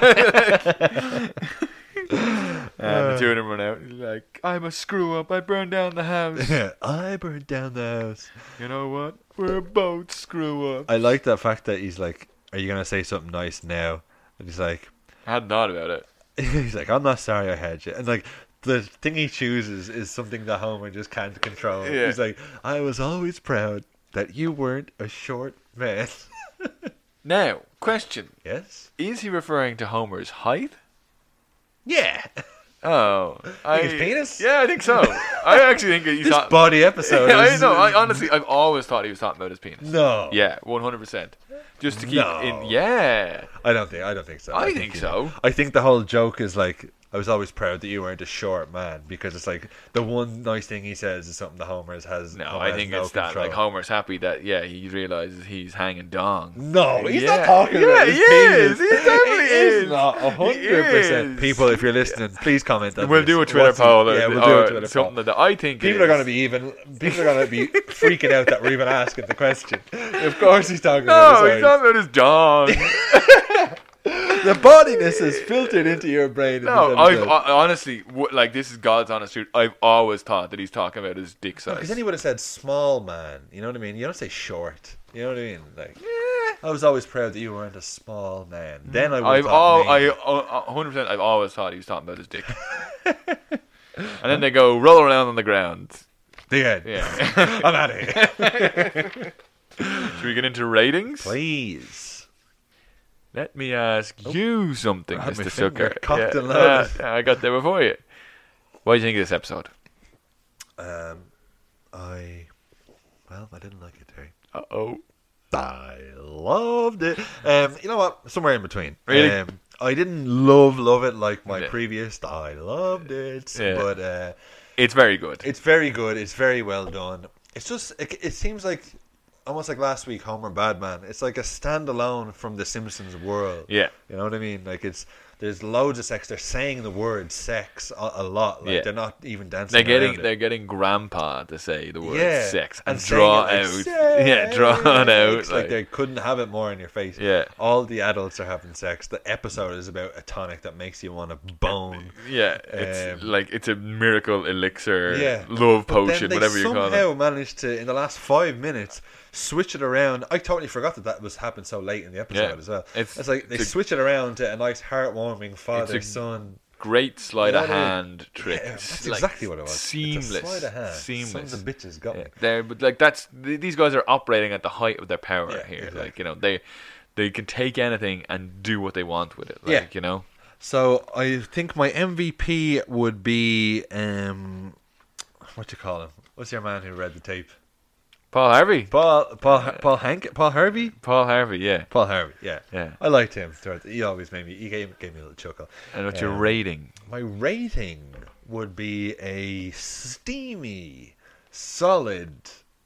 And the two of them run out. He's like, "I'm a screw up. I burned down the house." I burned down the house. You know what? We're both screw up. I like the fact that he's like, "Are you gonna say something nice now?" And he's like, I hadn't thought about it. He's like, "I'm not sorry I had you." And the thing he chooses is something that Homer just can't control. Yeah. He's like, "I was always proud." that you weren't a short man. Now, question. Yes? Is he referring to Homer's height? Yeah. Oh. His penis? Yeah, I think so. I actually think he's This body episode I is... know. Honestly, I've always thought he was talking about his penis. No. Yeah, 100%. Just to keep No. in... Yeah. I don't think so. I think so. I think the whole joke is like, I was always proud that you weren't a short man, because it's like the one nice thing he says is something that Homer has. No, Homer I has think no it's that. control. Like, Homer's happy that, he realizes he's hanging dong. No, he's Yeah. not talking Yeah, about his he is. penis. He definitely is. He's not 100%. People, if you're listening, please comment on We'll this. do a Twitter What's he- poll. Yeah, we'll do or a Twitter something poll. that I think People are going to be freaking out that we're even asking the question. Of course he's talking about No, his he's talking about his dong. The bodiness is filtered into your brain. in No, this I've episode. honestly, like, this is God's honest truth. I've always thought that he's talking about his dick size. Because then he would have said small man. You know what I mean? You don't say short. You know what I mean? Like, I was always proud that you weren't a small man. Then I would have thought maybe. 100%. I've always thought he was talking about his dick. And then they go roll around on the ground. The end. Yeah. I'm out of here. Should we get into ratings? Please. Let me ask you something, I had my Mr. finger Zucker. cocked and loaded. I got there before you. What do you think of this episode? I didn't like it, Terry. Uh-oh. I loved it. You know what? Somewhere in between. Really? I didn't love it like my Yeah. previous. I loved it, Yeah. but It's very good. it's very good. It's very well done. It's just it seems like almost like last week, Homer Badman. It's like a standalone from the Simpsons world. Yeah. You know what I mean? Like there's loads of sex. They're saying the word sex a lot. Like Yeah. they're not even dancing. They're getting Grandpa to say the word sex and saying draw it like, out. sex. Yeah, draw it out. It's like they couldn't have it more in your face. Yeah. All the adults are having sex. The episode is about a tonic that makes you want to bone. Yeah, it's a miracle elixir, love But then potion, they whatever you call somehow it. managed to, in the last 5 minutes, switch it around. I totally forgot that was happened so late in the episode Yeah. as well. It's like they switch it around to a nice, heartwarming father-son. Great sleight of You know what I mean? hand trick. Yeah, that's Like, exactly what it was. Seamless. It's a sleight of hand. Seamless. Sons of bitches got me. But like these guys are operating at the height of their power here. exactly. Like, you know, they can take anything and do what they want with it. Like, Yeah. you know. So I think my MVP would be what you call him? What's your man who read the tape? Paul Harvey. Paul Harvey. Paul Harvey. Yeah. Paul Harvey. Yeah. Yeah. I liked him. He always gave me a little chuckle. And what's your rating? My rating would be a steamy, solid.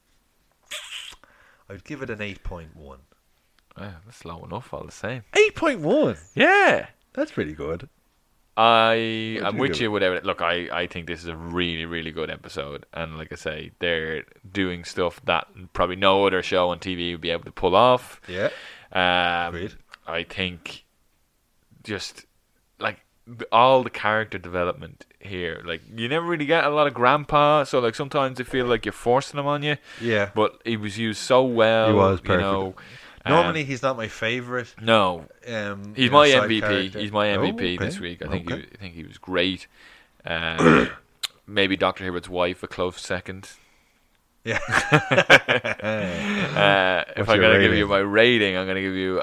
I'd give it an 8.1. That's low enough, all the same. 8.1. Yeah. That's pretty good. I'm with you with everything. Look, I think this is a really, really good episode. And like I say, they're doing stuff that probably no other show on TV would be able to pull off. Yeah. Agreed. I think just like all the character development here, like you never really get a lot of Grandpa, so like sometimes they feel like you're forcing him on you. Yeah. But he was used so well. He was perfect. You know, normally he's not my favourite. No. He's my side MVP. character. He's my MVP okay. this week. I think Okay. he was great. Maybe Dr. Hibbert's wife a close second. Yeah. If I'm going to give you my rating, I'm going to give you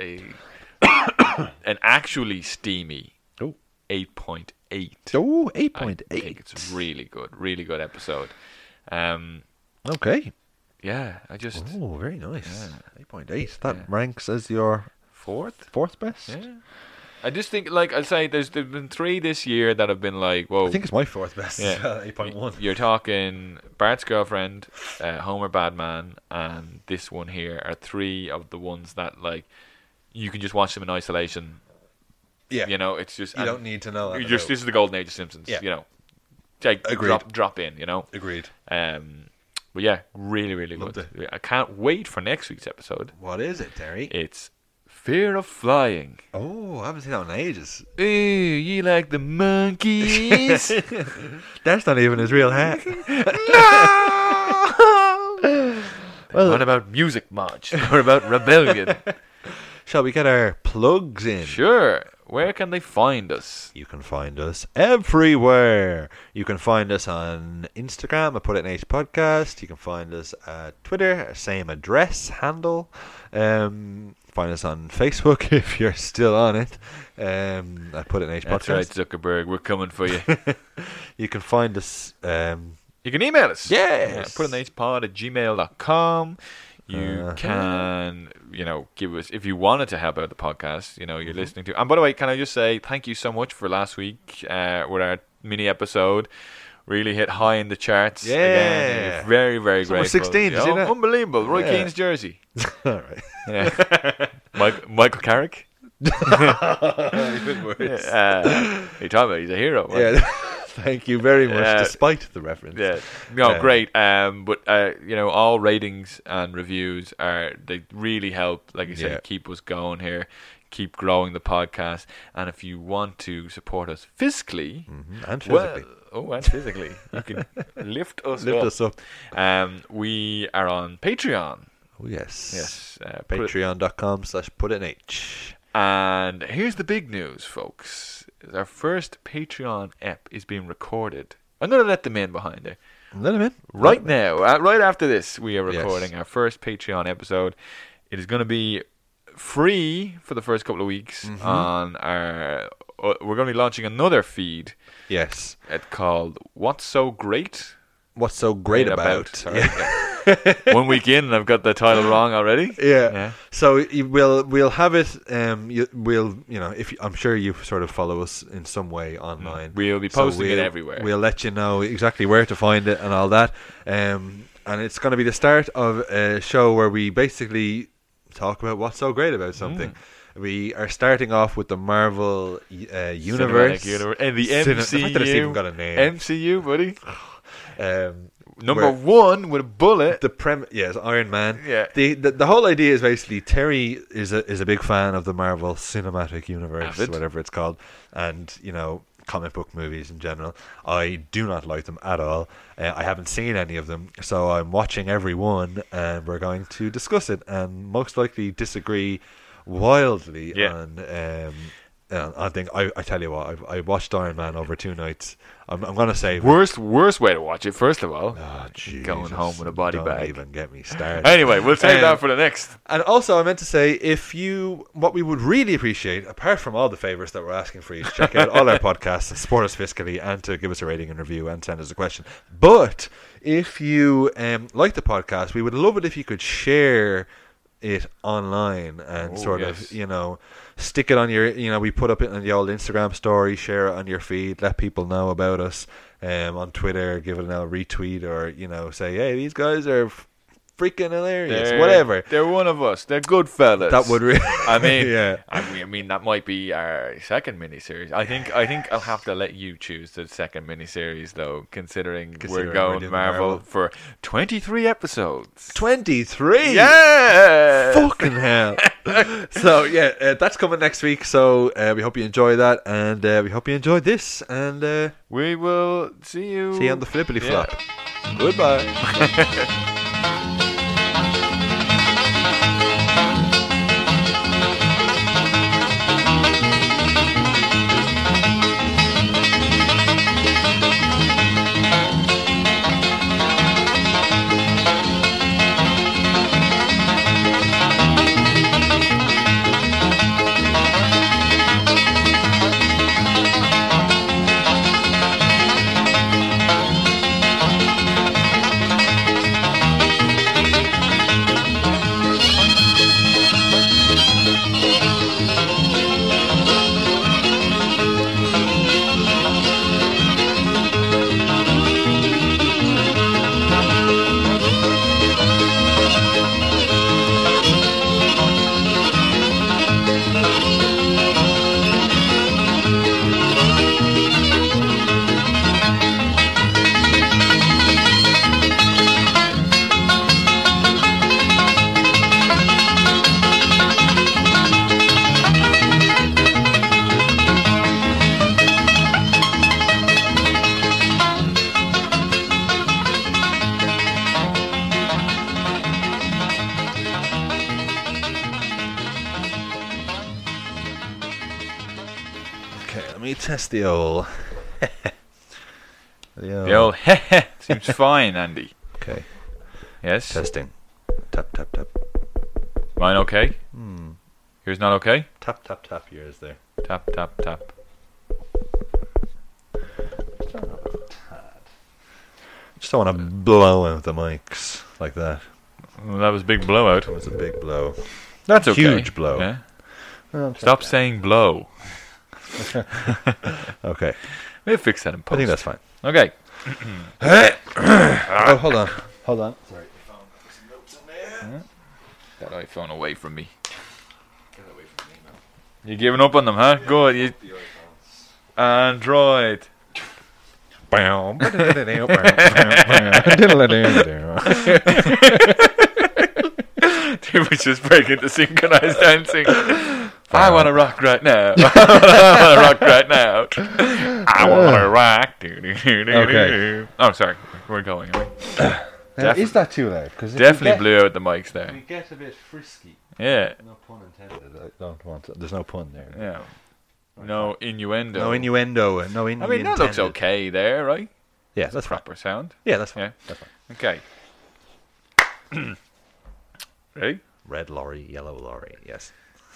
an actually steamy 8.8. Oh, 8.8. I think it's really good episode. Okay. Yeah, I just... Oh, very nice. Yeah. 8.8. That ranks as your fourth best? Yeah. I just think, like I say, there's been 3 this year that have been like, whoa. I think it's my fourth best. Yeah. 8.1. You're talking Bart's Girlfriend, Homer Badman, and this one here are 3 of the ones that, like, you can just watch them in isolation. Yeah. You know, it's just... You don't need to know that. This is the golden age of Simpsons, you know. Like, drop in, you know. Agreed. But yeah, really, really good. I can't wait for next week's episode. What is it, Terry? It's Fear of Flying. Oh, I haven't seen that in ages. Ooh, you like the monkeys? That's not even his real hat. No! Well, what about Music March? Or about Rebellion? Shall we get our plugs in? Sure. where can they find us? You can find us everywhere. You can find us on Instagram at Put It in H Podcast. You can find us at Twitter, same address, handle. Find us on Facebook if you're still on it. At Put It in H Podcast. That's right, Zuckerberg. We're coming for you. You can find us. You can email us. Yes. putitinhpod@gmail.com. You can, give us, if you wanted to help out the podcast, you're listening to. And by the way, can I just say thank you so much for last week with our mini episode. Really hit high in the charts. Yeah. Again. Very, very grateful. 16, you see that? Unbelievable. Roy Keane's jersey. All right. Yeah. Michael Carrick. Even worse. You're talking about he's a hero. Right? Yeah. Thank you very much, despite the reference. Yeah, no, great. But all ratings and reviews they really help. Like I said, keep us going here, keep growing the podcast. And if you want to support us fiscally and physically, and physically, you can lift us up. We are on Patreon. Oh yes. Patreon.com/PutItInH. And here's the big news, folks. Our first Patreon ep is being recorded. I'm going to let them in behind there. Let them in. Right now, right after this, we are recording our first Patreon episode. It is going to be free for the first couple of weeks on our... we're going to be launching another feed. Yes. It's called What's So Great? What's So Great About? Sorry. 1 week in and I've got the title wrong already. Yeah. So we'll have it. If I'm sure you sort of follow us in some way online. We'll be posting it everywhere. We'll let you know exactly where to find it and all that. And it's going to be the start of a show where we basically talk about what's so great about something. We are starting off with the Marvel universe and the MCU. The fact that it's even got a name. MCU, buddy. Number one with a bullet. Iron Man. Yeah. The whole idea is basically Terry is a big fan of the Marvel Cinematic Universe, whatever it's called, and comic book movies in general. I do not like them at all. I haven't seen any of them, so I'm watching every one, and we're going to discuss it and most likely disagree wildly on. I think I tell you what, I watched Iron Man over 2 nights. I'm gonna say worst way to watch it. First of all, going home with a body bag. Don't even get me started. Anyway, we'll save that for the next. And also, I meant to say, what we would really appreciate, apart from all the favors that we're asking for you, to check out all our podcasts and support us fiscally, and to give us a rating and review and send us a question. But if you like the podcast, we would love it if you could share it online and stick it on your, we put up it on the old Instagram story, share it on your feed, let people know about us on Twitter, give it a retweet, or say, hey, these guys are freaking hilarious, whatever. They're one of us. They're good fellas. That would really. I mean, yeah. I mean, that might be our second miniseries. I think I'll have to let you choose the second miniseries, though, considering we're going Marvel for 23 episodes. 23. Yeah. Fucking hell. So that's coming next week. So we hope you enjoy that, and we hope you enjoyed this, and we will see you on the flippity flop. Goodbye. test the old. The old seems fine, Andy. Okay. Yes. Testing. Tap, tap, tap. Mine okay? Yours not okay? Tap, tap, tap. Yours there. Tap, tap, tap. Just don't want to blow out the mics like that. Well, that was a big blowout. It was a big blow. That's okay. Huge blow. Yeah. Well, stop saying blow. Okay. We'll fix that in post. I think that's fine. Okay. Oh, hold on. Hold on. Sorry. That iPhone away from me. Get away from me, man. You giving up on them, huh? Good. You... Android. Dude, we just break into synchronized dancing. I want to rock right now. I want to rock right now. I want to rock. Okay. Oh, sorry. We're going. Is that too loud? Definitely blew out the mics there. We get a bit frisky. Yeah. No pun intended. I don't want it. There's no pun there. Yeah. No innuendo. No innuendo. No innuendo. I mean, that looks okay there, right? Yeah, that's proper sound. Yeah, that's fine. Yeah. That's fine. Okay. Ready? Red lorry, yellow lorry. Yes.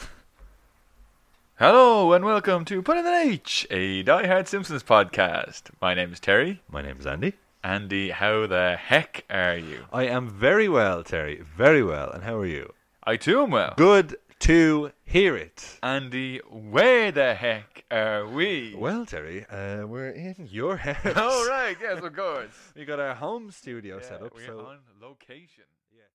Hello and welcome to Put in an H, a Die Hard Simpsons podcast. My name is Terry. My name is Andy. Andy, how the heck are you? I am very well, Terry. Very well. And how are you? I too am well. Good to hear it. Andy, where the heck are we? Well, Terry, we're in your house. Oh, right. Yes, of course. We got our home studio set up. We're so on location.